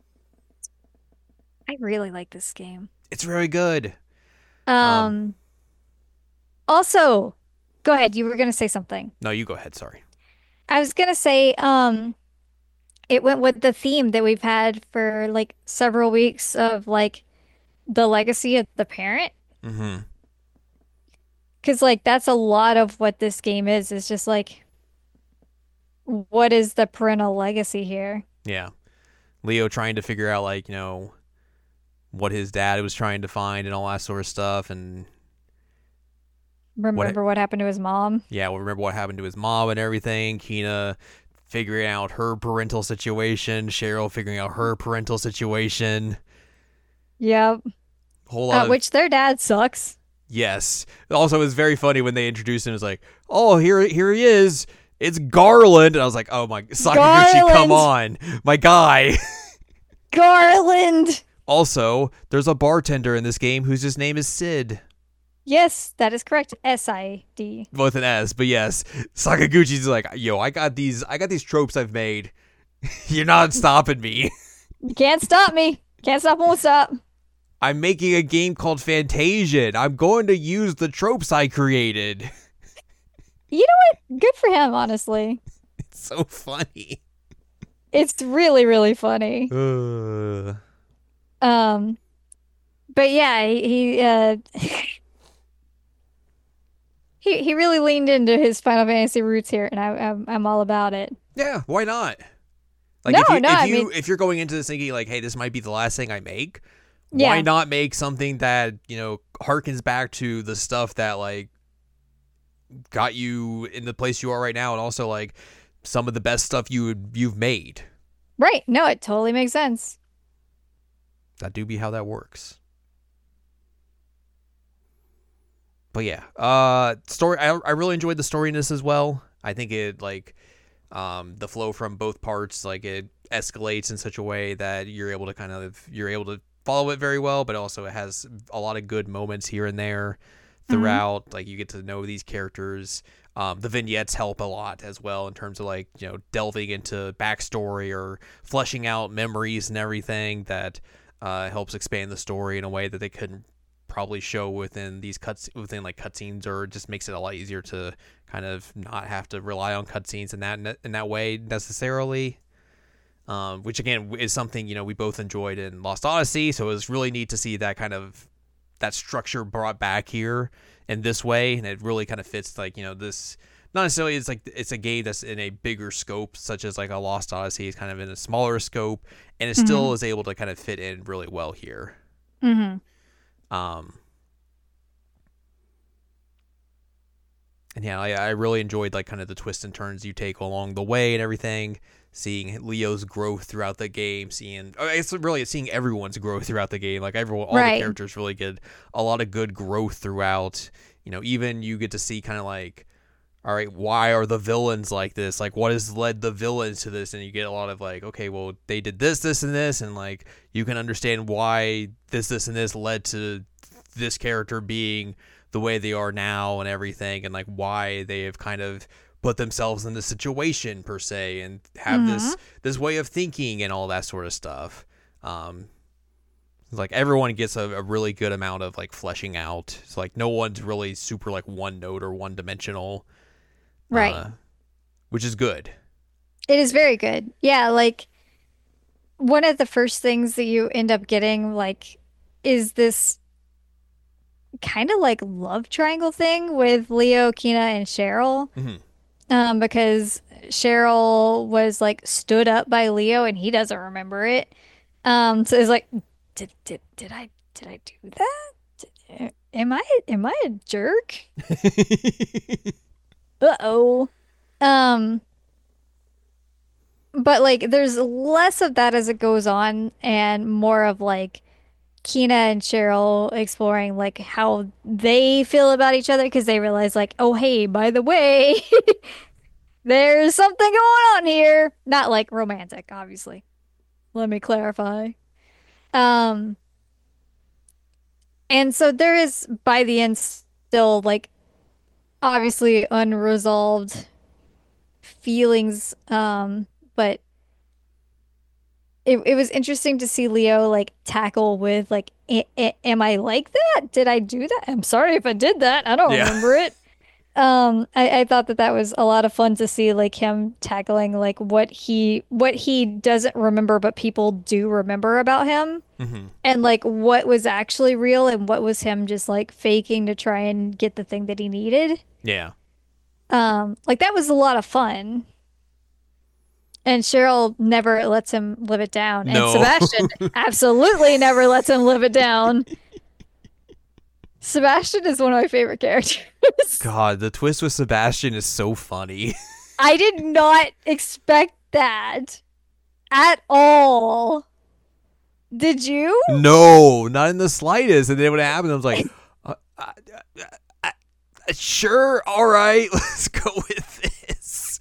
I really like this game. It's very good. um Um, Also, go ahead. You were gonna say something. no, you go ahead, sorry. I was gonna say, it went with the theme that we've had for like several weeks of like the legacy of the parent. Mm-hmm. Because like that's a lot of what this game is just like what is the parental legacy here? Yeah, Leo trying to figure out like, what his dad was trying to find and all that sort of stuff, and what Remember what happened to his mom? yeah, we'll remember what happened to his mom and everything. Kina figuring out her parental situation, Cheryl figuring out her parental situation. Yep. Whole lot of Which their dad sucks. yes. Also, it was very funny when they introduced him. It was like, oh, here he is. It's Garland, and I was like, oh my Sakaguchi, come Garland! on, my guy. Garland! Also, there's a bartender in this game whose name is Sid. Yes, that is correct. S-I-D. With an S, but yes, Sakaguchi's like, yo, I got these tropes I've made. You're not stopping me. You can't stop me. Can't stop, won't stop. I'm making a game called Fantasian. I'm going to use the tropes I created. You know what? Good for him, honestly. It's so funny. It's really, really funny. Um, but yeah, he really leaned into his Final Fantasy roots here, and I'm all about it. Yeah, why not? Like No, if you no, I mean, if you're going into this thinking like, hey, this might be the last thing I make, why yeah, not make something that, harkens back to the stuff that like got you in the place you are right now, and also like some of the best stuff you've made. right. No, it totally makes sense. That do be how that works. But yeah, story. I really enjoyed the story in this as well. I think it like the flow from both parts, like it escalates in such a way that you're able to follow it very well, but also it has a lot of good moments here and there throughout. Like you get to know these characters. The vignettes help a lot as well in terms of like, delving into backstory or fleshing out memories and everything that helps expand the story in a way that they couldn't probably show within cutscenes, or just makes it a lot easier to kind of not have to rely on cutscenes in that way necessarily. Which again is something we both enjoyed in Lost Odyssey, so it was really neat to see that kind of that structure brought back here in this way, and it really kind of fits like this. Not necessarily it's a game that's in a bigger scope, such as like a Lost Odyssey is kind of in a smaller scope, and it still is able to kind of fit in really well here. Mm-hmm. And yeah, I really enjoyed like kind of the twists and turns you take along the way and everything. Seeing Leo's growth throughout the game, seeing everyone's growth throughout the game. Like all the characters really get a lot of good growth throughout. Even you get to see kind of like, all right, why are the villains like this? Like, what has led the villains to this? And you get a lot of like, okay, well, they did this, this, and this, and like you can understand why this, and this led to this character being the way they are now and everything, and like why they have kind of put themselves in the situation per se, and have this way of thinking and all that sort of stuff. Like everyone gets a really good amount of like fleshing out. It's like no one's really super like one note or one dimensional, Right. Which is good. It is very good. Yeah, like one of the first things that you end up getting like is this kind of like love triangle thing with Leo, Kina, and Cheryl. Because Cheryl was like stood up by Leo and he doesn't remember it. So it's like, did I do that? Am I a jerk? Uh-oh. Um, but like there's less of that as it goes on and more of like Kina and Cheryl exploring like how they feel about each other because they realize like, oh hey, by the way, there's something going on here. Not like romantic, obviously. Let me clarify. Um, and so there is by the end still like obviously unresolved feelings. But it was interesting to see Leo like tackle with like, am I like that? Did I do that? I'm sorry if I did that. I don't remember it. I thought that was a lot of fun to see like him tackling like what he doesn't remember but people do remember about him, and like what was actually real and what was him just like faking to try and get the thing that he needed. Yeah. Like that was a lot of fun. And Cheryl never lets him live it down. No. And Sebastian absolutely never lets him live it down. Sebastian is one of my favorite characters. God, the twist with Sebastian is so funny. I did not expect that at all. Did you? No, not in the slightest. And then when it happened, I was like, sure, all right, let's go with this.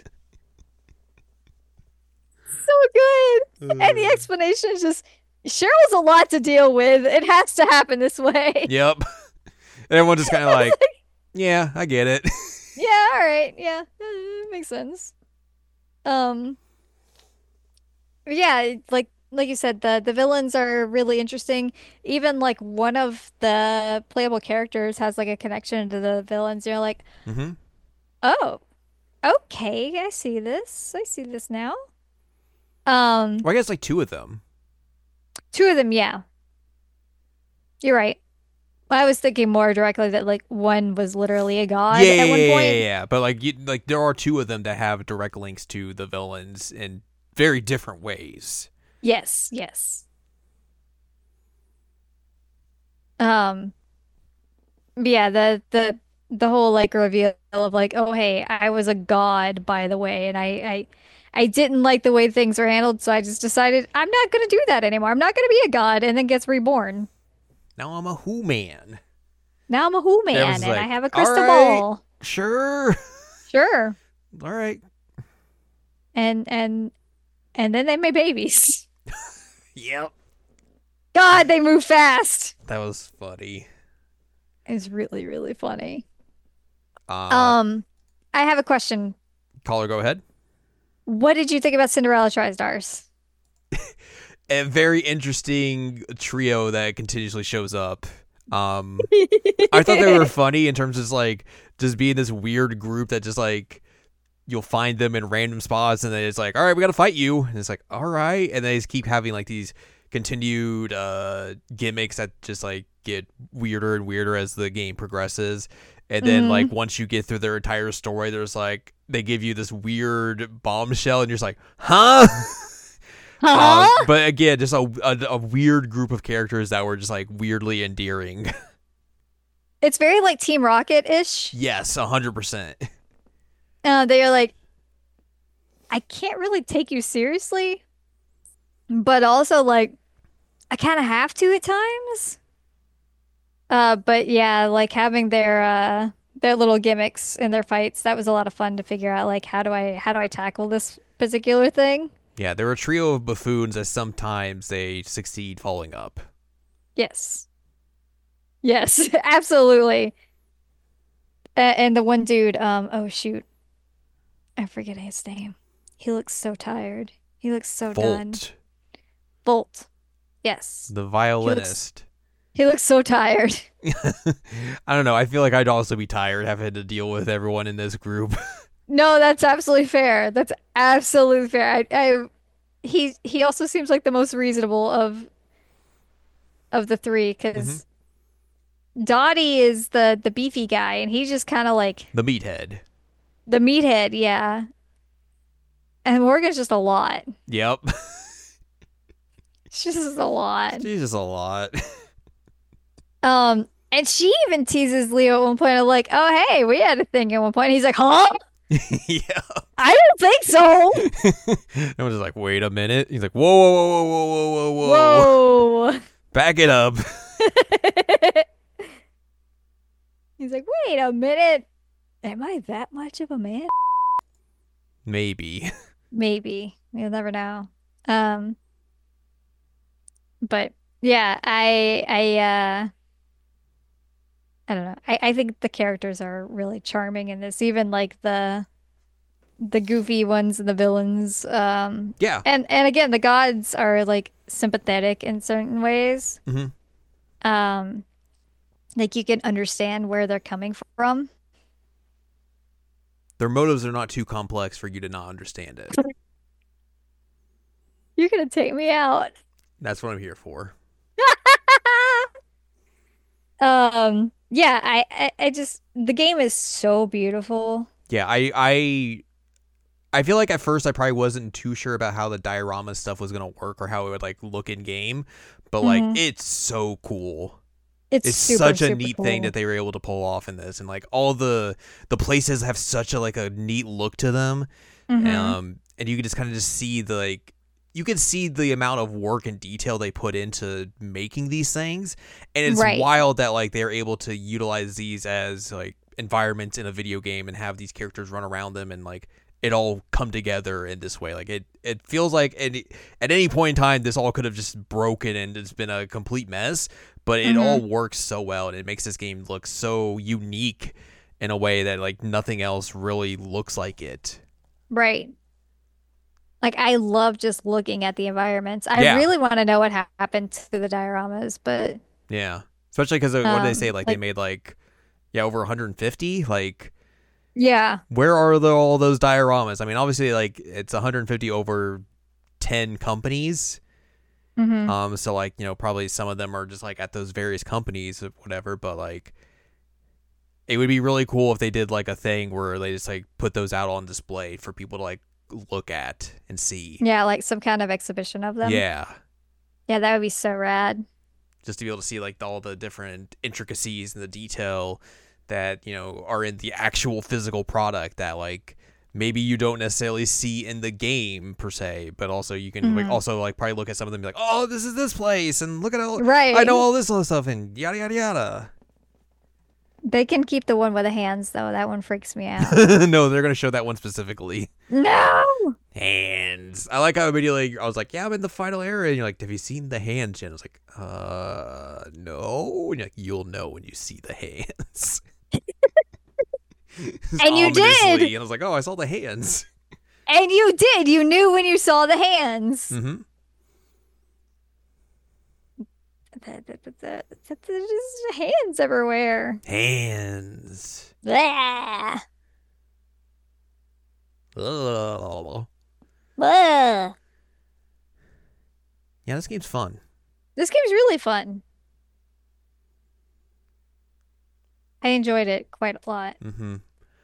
So good. And the explanation is just, Cheryl's a lot to deal with. It has to happen this way. Yep. Everyone just kind of like, yeah, I get it. Yeah, all right. Yeah, makes sense. Yeah, like you said, the villains are really interesting. Even like one of the playable characters has like a connection to the villains. You're like, Mm-hmm. oh, okay, I see this. I see this now. Um, Well, I guess like two of them. two of them, yeah, you're right. I was thinking more directly that like one was literally a Yeah, god yeah, at one yeah, yeah, point. yeah. But like there are two of them that have direct links to the villains in very different ways. Yes, yes. Um, yeah, the whole like reveal of like, oh hey, I was a god by the way, and I didn't like the way things were handled, so I just decided I'm not gonna do that anymore. I'm not gonna be a god, and then gets reborn. Now I'm a Who man. Now I'm a Who man, Everyone's and I like, have a all crystal right, ball. sure, Sure. all right. And and then they made babies. Yep, God, they move fast. that was funny. It's really, really funny. Uh, Um, I have a question. caller, go ahead. What did you think about Cinderella Tristar's? A very interesting trio that continuously shows up. Um, I thought they were funny in terms of like just being this weird group that just like you'll find them in random spots and then it's like, all right, we gotta fight you, and it's like, all right, and they just keep having like these continued gimmicks that just like get weirder and weirder as the game progresses. And then Mm-hmm. like once you get through their entire story, there's like they give you this weird bombshell and you're just like, huh? Huh? But again, just a weird group of characters that were just like weirdly endearing. It's very like Team Rocket-ish. Yes, 100%. They are like, I can't really take you seriously, but also like I kind of have to at times. But yeah, like having their little gimmicks in their fights, that was a lot of fun to figure out like how do I tackle this particular thing? Yeah, they're a trio of buffoons that sometimes they succeed following up. Yes. Yes, absolutely. And the one dude, oh shoot, I'm forgetting his name. He looks so tired. He looks so done. Volt, Volt. Yes. the He looks violinist. he looks so tired. I don't know. I feel like I'd also be tired having to deal with everyone in this group. No, that's absolutely fair. That's absolutely fair. He also seems like the most reasonable of the three Hmm. because Dottie is the beefy guy and he's just kind of like The meathead. the meathead, yeah. And Morgan's just a lot. Yep. She's just a lot. She's just a lot. And she even teases Leo at one point of like, "Oh, hey, we had a thing at one point." And he's like, "Huh? Yeah. I don't think so." Everyone's just like, wait a minute. He's like, whoa, whoa, whoa, whoa, whoa, whoa, whoa. Whoa. Back it up. He's like, "Wait a minute. Am I that much of a man?" Maybe. Maybe. You'll never know. Um, but yeah, I don't know. I think the characters are really charming in this, even like the goofy ones and the villains. Yeah. And again, the gods are like sympathetic in certain ways. Hmm. Um, like you can understand where they're coming from. Their motives are not too complex for you to not understand it. You're gonna take me out. That's what I'm here for. Yeah, I just the game is so beautiful. Yeah, I feel like at first I probably wasn't too sure about how the diorama stuff was gonna work or how it would like look in game, but like Hmm. it's so cool. It's It's super, such a super neat thing cool. that they were able to pull off in this, and like all the places have such a like a neat look to them. Hmm. And you can just kind of just see the like you can see the amount of work and detail they put into making these things, and it's Right. wild that like they're able to utilize these as like environments in a video game and have these characters run around them and like it all come together in this way. Like it feels like at any point in time this all could have just broken and it's been a complete mess, but it all Hmm. works so well and it makes this game look so unique in a way that like nothing else really looks like it. Right. Like I love just looking at the environments. I Yeah, really want to know what happened to the dioramas, but yeah. Especially because what did they say? Like they like made like yeah over 150. Like yeah. where are all those dioramas? I mean, obviously like it's 150 over 10 companies. Hmm. So like probably some of them are just like at those various companies or whatever. But like it would be really cool if they did like a thing where they just like put those out on display for people to like look at and see. Yeah, like some kind of exhibition of them. Yeah, Yeah, that would be so rad. just to be able to see like all the different intricacies and the detail that are in the actual physical product that like maybe you don't necessarily see in the game per se, but also you can like Hmm. also like probably look at some of them and be like, oh, this is this place, and look at all I Right. know all this other stuff, and yada yada yada. They can keep the one with the hands though. That one freaks me out. No, they're gonna show that one specifically. No. Hands. I like how immediately I was like, yeah, I'm in the final area. And you're like, have you seen the hands yet? I was like, no. And you're like, you'll know when you see the hands. And you did. Ominously. And I was like, oh, I saw the hands. And you did. You knew when you saw the hands. Mm-hmm. There's just hands everywhere. Hands. Blah. Ugh. Blah. Yeah, this game's fun. This game's really fun. I enjoyed it quite a lot. Mm-hmm.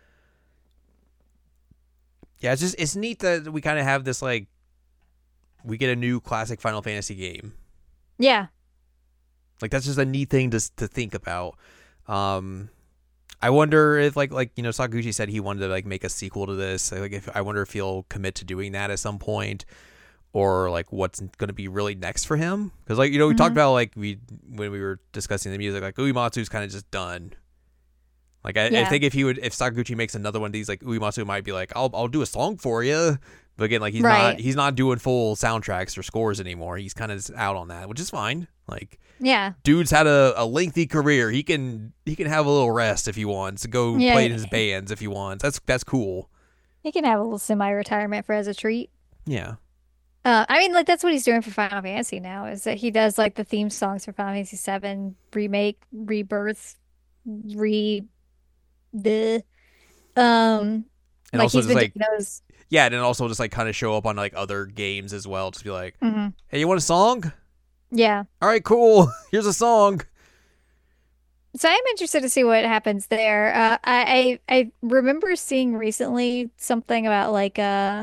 Yeah, it's neat that we kind of have this like we get a new classic Final Fantasy game. Yeah. Like that's just a neat thing to think about. Um, I wonder if like Sakaguchi said he wanted to like make a sequel to this. Like if I wonder if he'll commit to doing that at some point, or like what's going to be really next for him. Because like we talked Hmm. about like when we were discussing the music, like Uematsu's kind of just done. Like I Yeah. think if Sakaguchi makes another one of these, like Uematsu might be like, I'll do a song for you. But again, like Right. he's not doing full soundtracks or scores anymore. He's kind of out on that, which is fine. Like Yeah. dude's had a lengthy career. He can have a little rest if he wants. Go play in his Yeah. bands if he wants. That's cool. He can have a little semi-retirement for as a treat. Yeah. I mean, like that's what he's doing for Final Fantasy now, is that he does like the theme songs for Final Fantasy VII, Remake, Rebirth, re the And like also he's just been doing like those. yeah, and then also just like kind of show up on like other games as well. Just be like, Hmm. hey, you want a song? Yeah. All right, cool. Here's a song. So I'm interested to see what happens there. I remember seeing recently something about like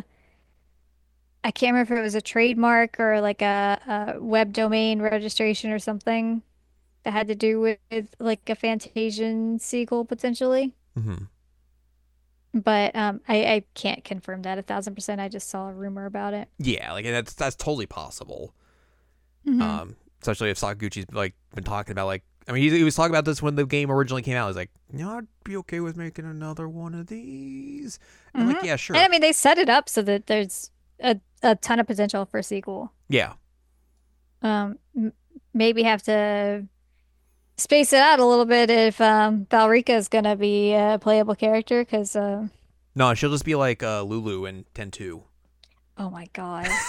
I can't remember if it was a trademark or like a web domain registration or something that had to do with like a Fantasian sequel potentially. Hmm. But I can't confirm that 1,000%. I just saw a rumor about it. Yeah, like that's totally possible. Hmm. Especially if Sakaguchi's like been talking about like I mean he was talking about this when the game originally came out. He was like, I'd be okay with making another one of these. And I'm Hmm. like, yeah, And I sure. mean, they set it up so that there's a ton of potential for a sequel. Yeah. M maybe have to space it out a little bit if Valrica is gonna be a playable character because No, she'll just be like Lulu in 10-2. oh my God.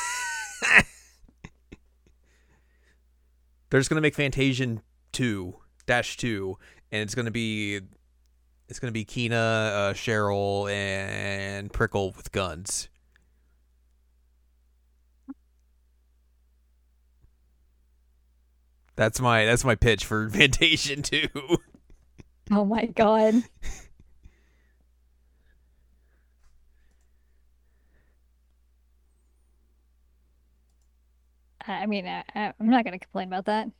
They're just gonna make Fantasian 2-2, and it's gonna be Kina, Cheryl, and Prickle with guns. That's my pitch for Fantasian 2. Oh my God. I mean, I'm not gonna complain about that.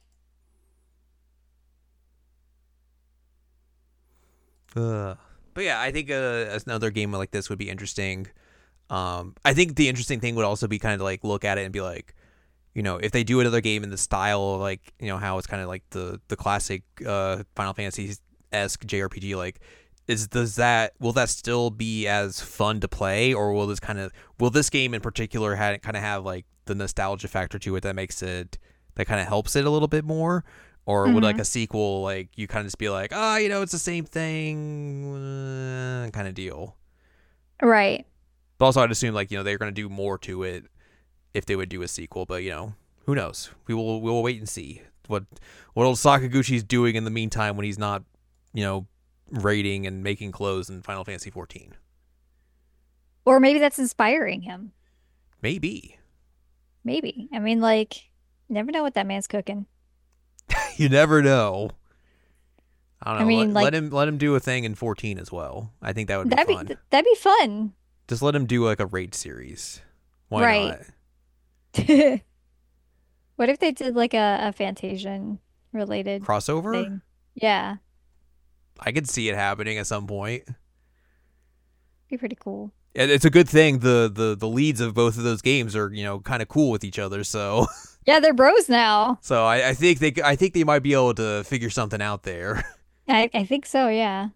But yeah, I think another game like this would be interesting. I think the interesting thing would also be kind of like look at it and be like, if they do another game in the style of like, how it's kind of like the classic Final Fantasy esque JRPG, like, will that still be as fun to play, or will this game in particular kind of have like the nostalgia factor to it that kind of helps it a little bit more? Or would like Hmm. a sequel like you kind of just be like, it's the same thing kind of deal? Right. But also, I'd assume like they're going to do more to it if they would do a sequel. But who knows? We will wait and see what old Sakaguchi's doing in the meantime when he's not raiding and making clothes in Final Fantasy 14. Or maybe that's inspiring him. Maybe. Maybe. I mean, like, never know what that man's cooking. You never know. I don't know. I mean, let him do a thing in 14 as well. I think that would be fun. That'd be fun. Just let him do like a raid series. Why Right. not? What if they did like a Fantasian related Crossover? thing? Yeah, I could see it happening at some point. be pretty cool. It's a good thing the leads of both of those games are kind of cool with each other. So Yeah, they're bros now. I think they might be able to figure something out there. I think so, yeah.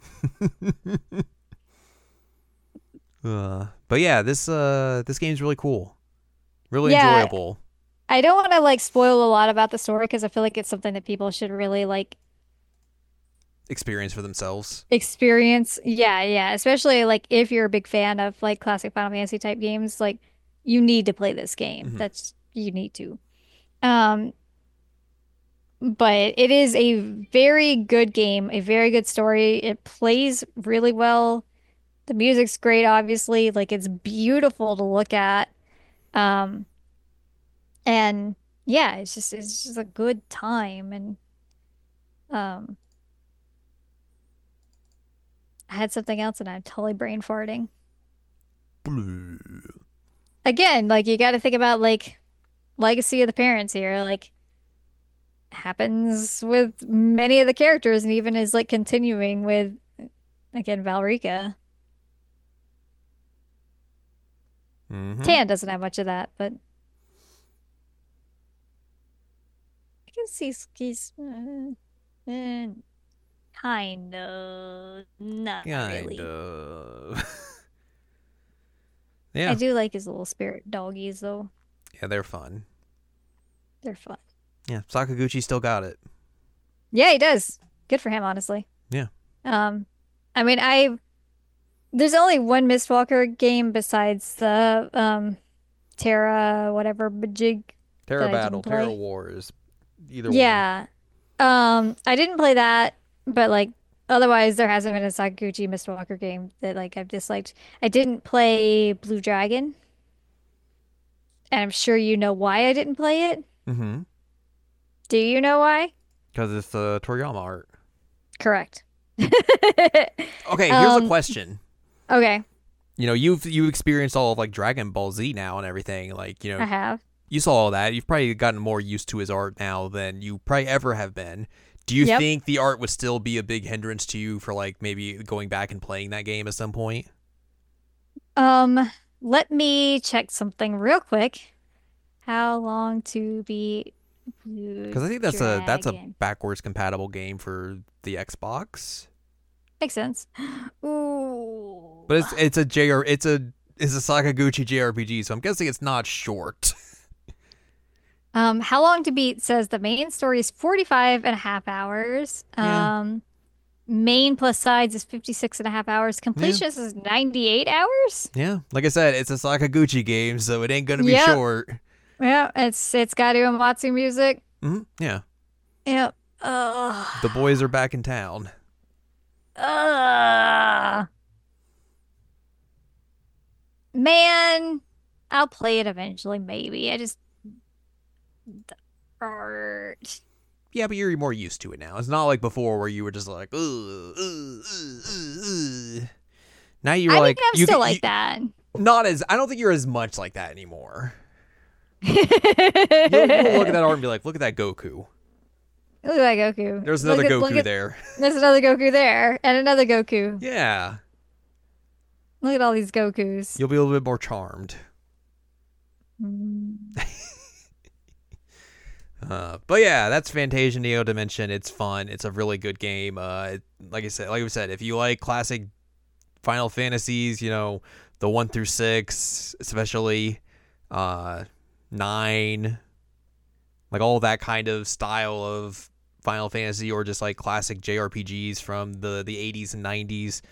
But yeah, this game's really cool, really Yeah, enjoyable. I don't want to like spoil a lot about the story because I feel like it's something that people should really like Experience for themselves. experience. Yeah, yeah. Especially like if you're a big fan of like classic Final Fantasy type games, like you need to play this game. Mhm. That's you need to. Um, but it is a very good game, a very good story. It plays really well. The music's great, obviously. Like it's beautiful to look at. Um, and yeah, it's just a good time. And um, I had something else and I'm totally brain farting. Blue. Again, like you got to think about like legacy of the parents here. Like happens with many of the characters and even is like continuing with again Valrica. Mm-hmm. Tan doesn't have much of that, but I guess he's kind of not Kind really. of. I Yeah. do like his little spirit doggies though. Yeah, they're fun. They're fun. Yeah, Sakaguchi still got it. Yeah, he does. Good for him, honestly. Yeah. Um, I mean, there's only one Mistwalker game besides the Terra whatever Bajig Terra that I didn't Battle, Terra play. Wars, either one. Yeah. I didn't play that, but like otherwise there hasn't been a Sakaguchi Mistwalker game that like I've disliked. I didn't play Blue Dragon, and I'm sure you know why I didn't play it. Mm-hmm. Do you know why? Because it's the Toriyama art. Correct. Okay, here's a Um, question. okay, You've experienced all of like Dragon Ball Z now and everything. Like, I have. you saw all that. You've probably gotten more used to his art now than you probably ever have been. Do you Yep. think the art would still be a big hindrance to you for like maybe going back and playing that game at some point? Let me check something real quick. How long to be Blue Because I think that's a Dragon? backwards compatible game for the Xbox. Makes sense. Ooh. But it's a Sakaguchi JRPG, so I'm guessing it's not short. How long to beat says the main story is 45 and a half hours. Yeah. Main plus sides is 56 and a half hours. Yeah. Completion is 98 hours. Yeah. Like I said, it's a Sakaguchi game, so it ain't gonna be Yep. short. Yeah, it's got Uematsu music. Yeah. Yep. The boys are back in town. Ugh. Man, I'll play it eventually, maybe. I just the art. Yeah, but you're more used to it now. It's not like before where you were just like, ugh, ugh, ugh, ugh. Now you're I mean, like, I'm still like that. not as, I don't think you're as much like that anymore. You'll look at that art and be like, look at that Goku. Look at that Goku. There's another Look Goku at, there. there's another Goku there, and another Goku. Yeah. Look at all these Gokus. You'll be a little bit more charmed. Mm. But yeah, that's Fantasia Neo Dimension. It's fun. It's a really good game. Like we said, if you like classic Final Fantasies, the 1 through 6, especially 9, like all that kind of style of Final Fantasy, or just like classic JRPGs from the 80s and 90s,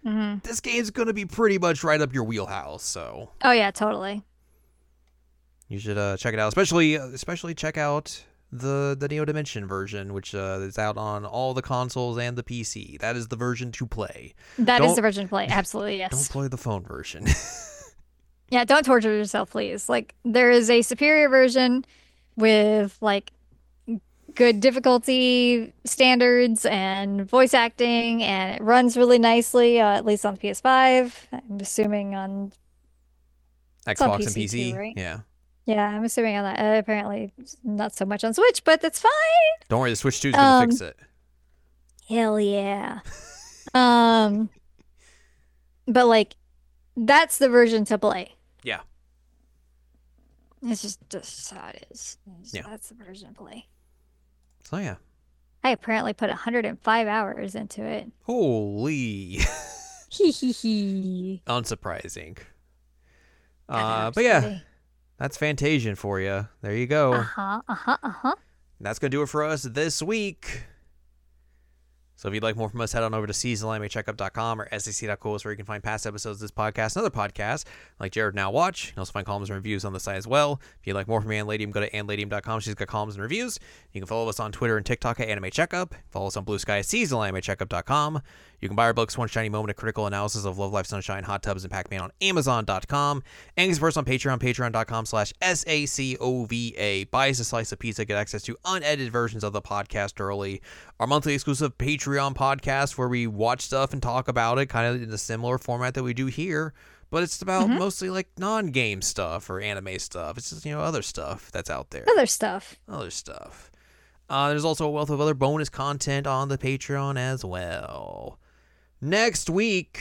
Hmm. this game's going to be pretty much right up your wheelhouse. So Oh yeah, totally. you should check it out. Especially check out the Neo Dimension version, which is out on all the consoles and the PC. That is the version to play. That is Don't the version to play. Absolutely, don't yes. play the phone version. Yeah, don't torture yourself, please. Like there is a superior version with like good difficulty standards and voice acting, and it runs really nicely, at least on the PS5. I'm assuming on it's on Xbox and PC too, PC. right? Yeah. Yeah, I'm assuming on that. Apparently, not so much on Switch, but that's fine. Don't worry, the Switch 2 is going to fix it. Hell yeah. Um, but like that's the version to play. Yeah. It's just how it is. Yeah. That's the version to play. So yeah. I apparently put 105 hours into it. Holy. Hee hee hee. Unsurprising. God, But yeah, silly. that's Fantasian for you. There you go. Uh-huh, uh-huh, uh-huh. That's going to do it for us this week. So if you'd like more from us, head on over to seasonalanimecheckup.com or sec.cool, where you can find past episodes of this podcast and other podcasts like Jared Now Watch. You can also find columns and reviews on the site as well. If you'd like more from Anladium, go to anladium.com. She's got columns and reviews. You can follow us on Twitter and TikTok at Anime Checkup. Follow us on Blue Sky at seasonalanimecheckup.com. You can buy our books, One Shiny Moment, a critical analysis of Love, Life, Sunshine, Hot Tubs, and Pac-Man on Amazon.com. And you can support us on Patreon, patreon.com/SACOVA. Buy us a slice of pizza, get access to unedited versions of the podcast early. Our monthly exclusive Patreon podcast where we watch stuff and talk about it, kind of in a similar format that we do here. But it's about mostly like non-game stuff or anime stuff. It's just, other stuff that's out there. Other stuff. Other stuff. There's also a wealth of other bonus content on the Patreon as well. Next week,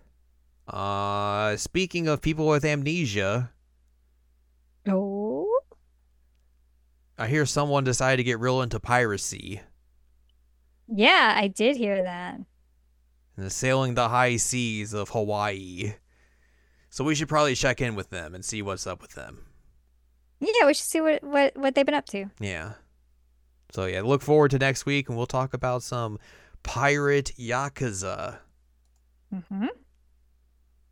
speaking of people with amnesia, Oh. I hear someone decided to get real into piracy Yeah, I did hear that. and sailing the high seas of Hawaii. So we should probably check in with them and see what's up with them. Yeah, we should see what they've been up to. Yeah. So yeah, look forward to next week and we'll talk about some pirate yakuza. Mm-hmm.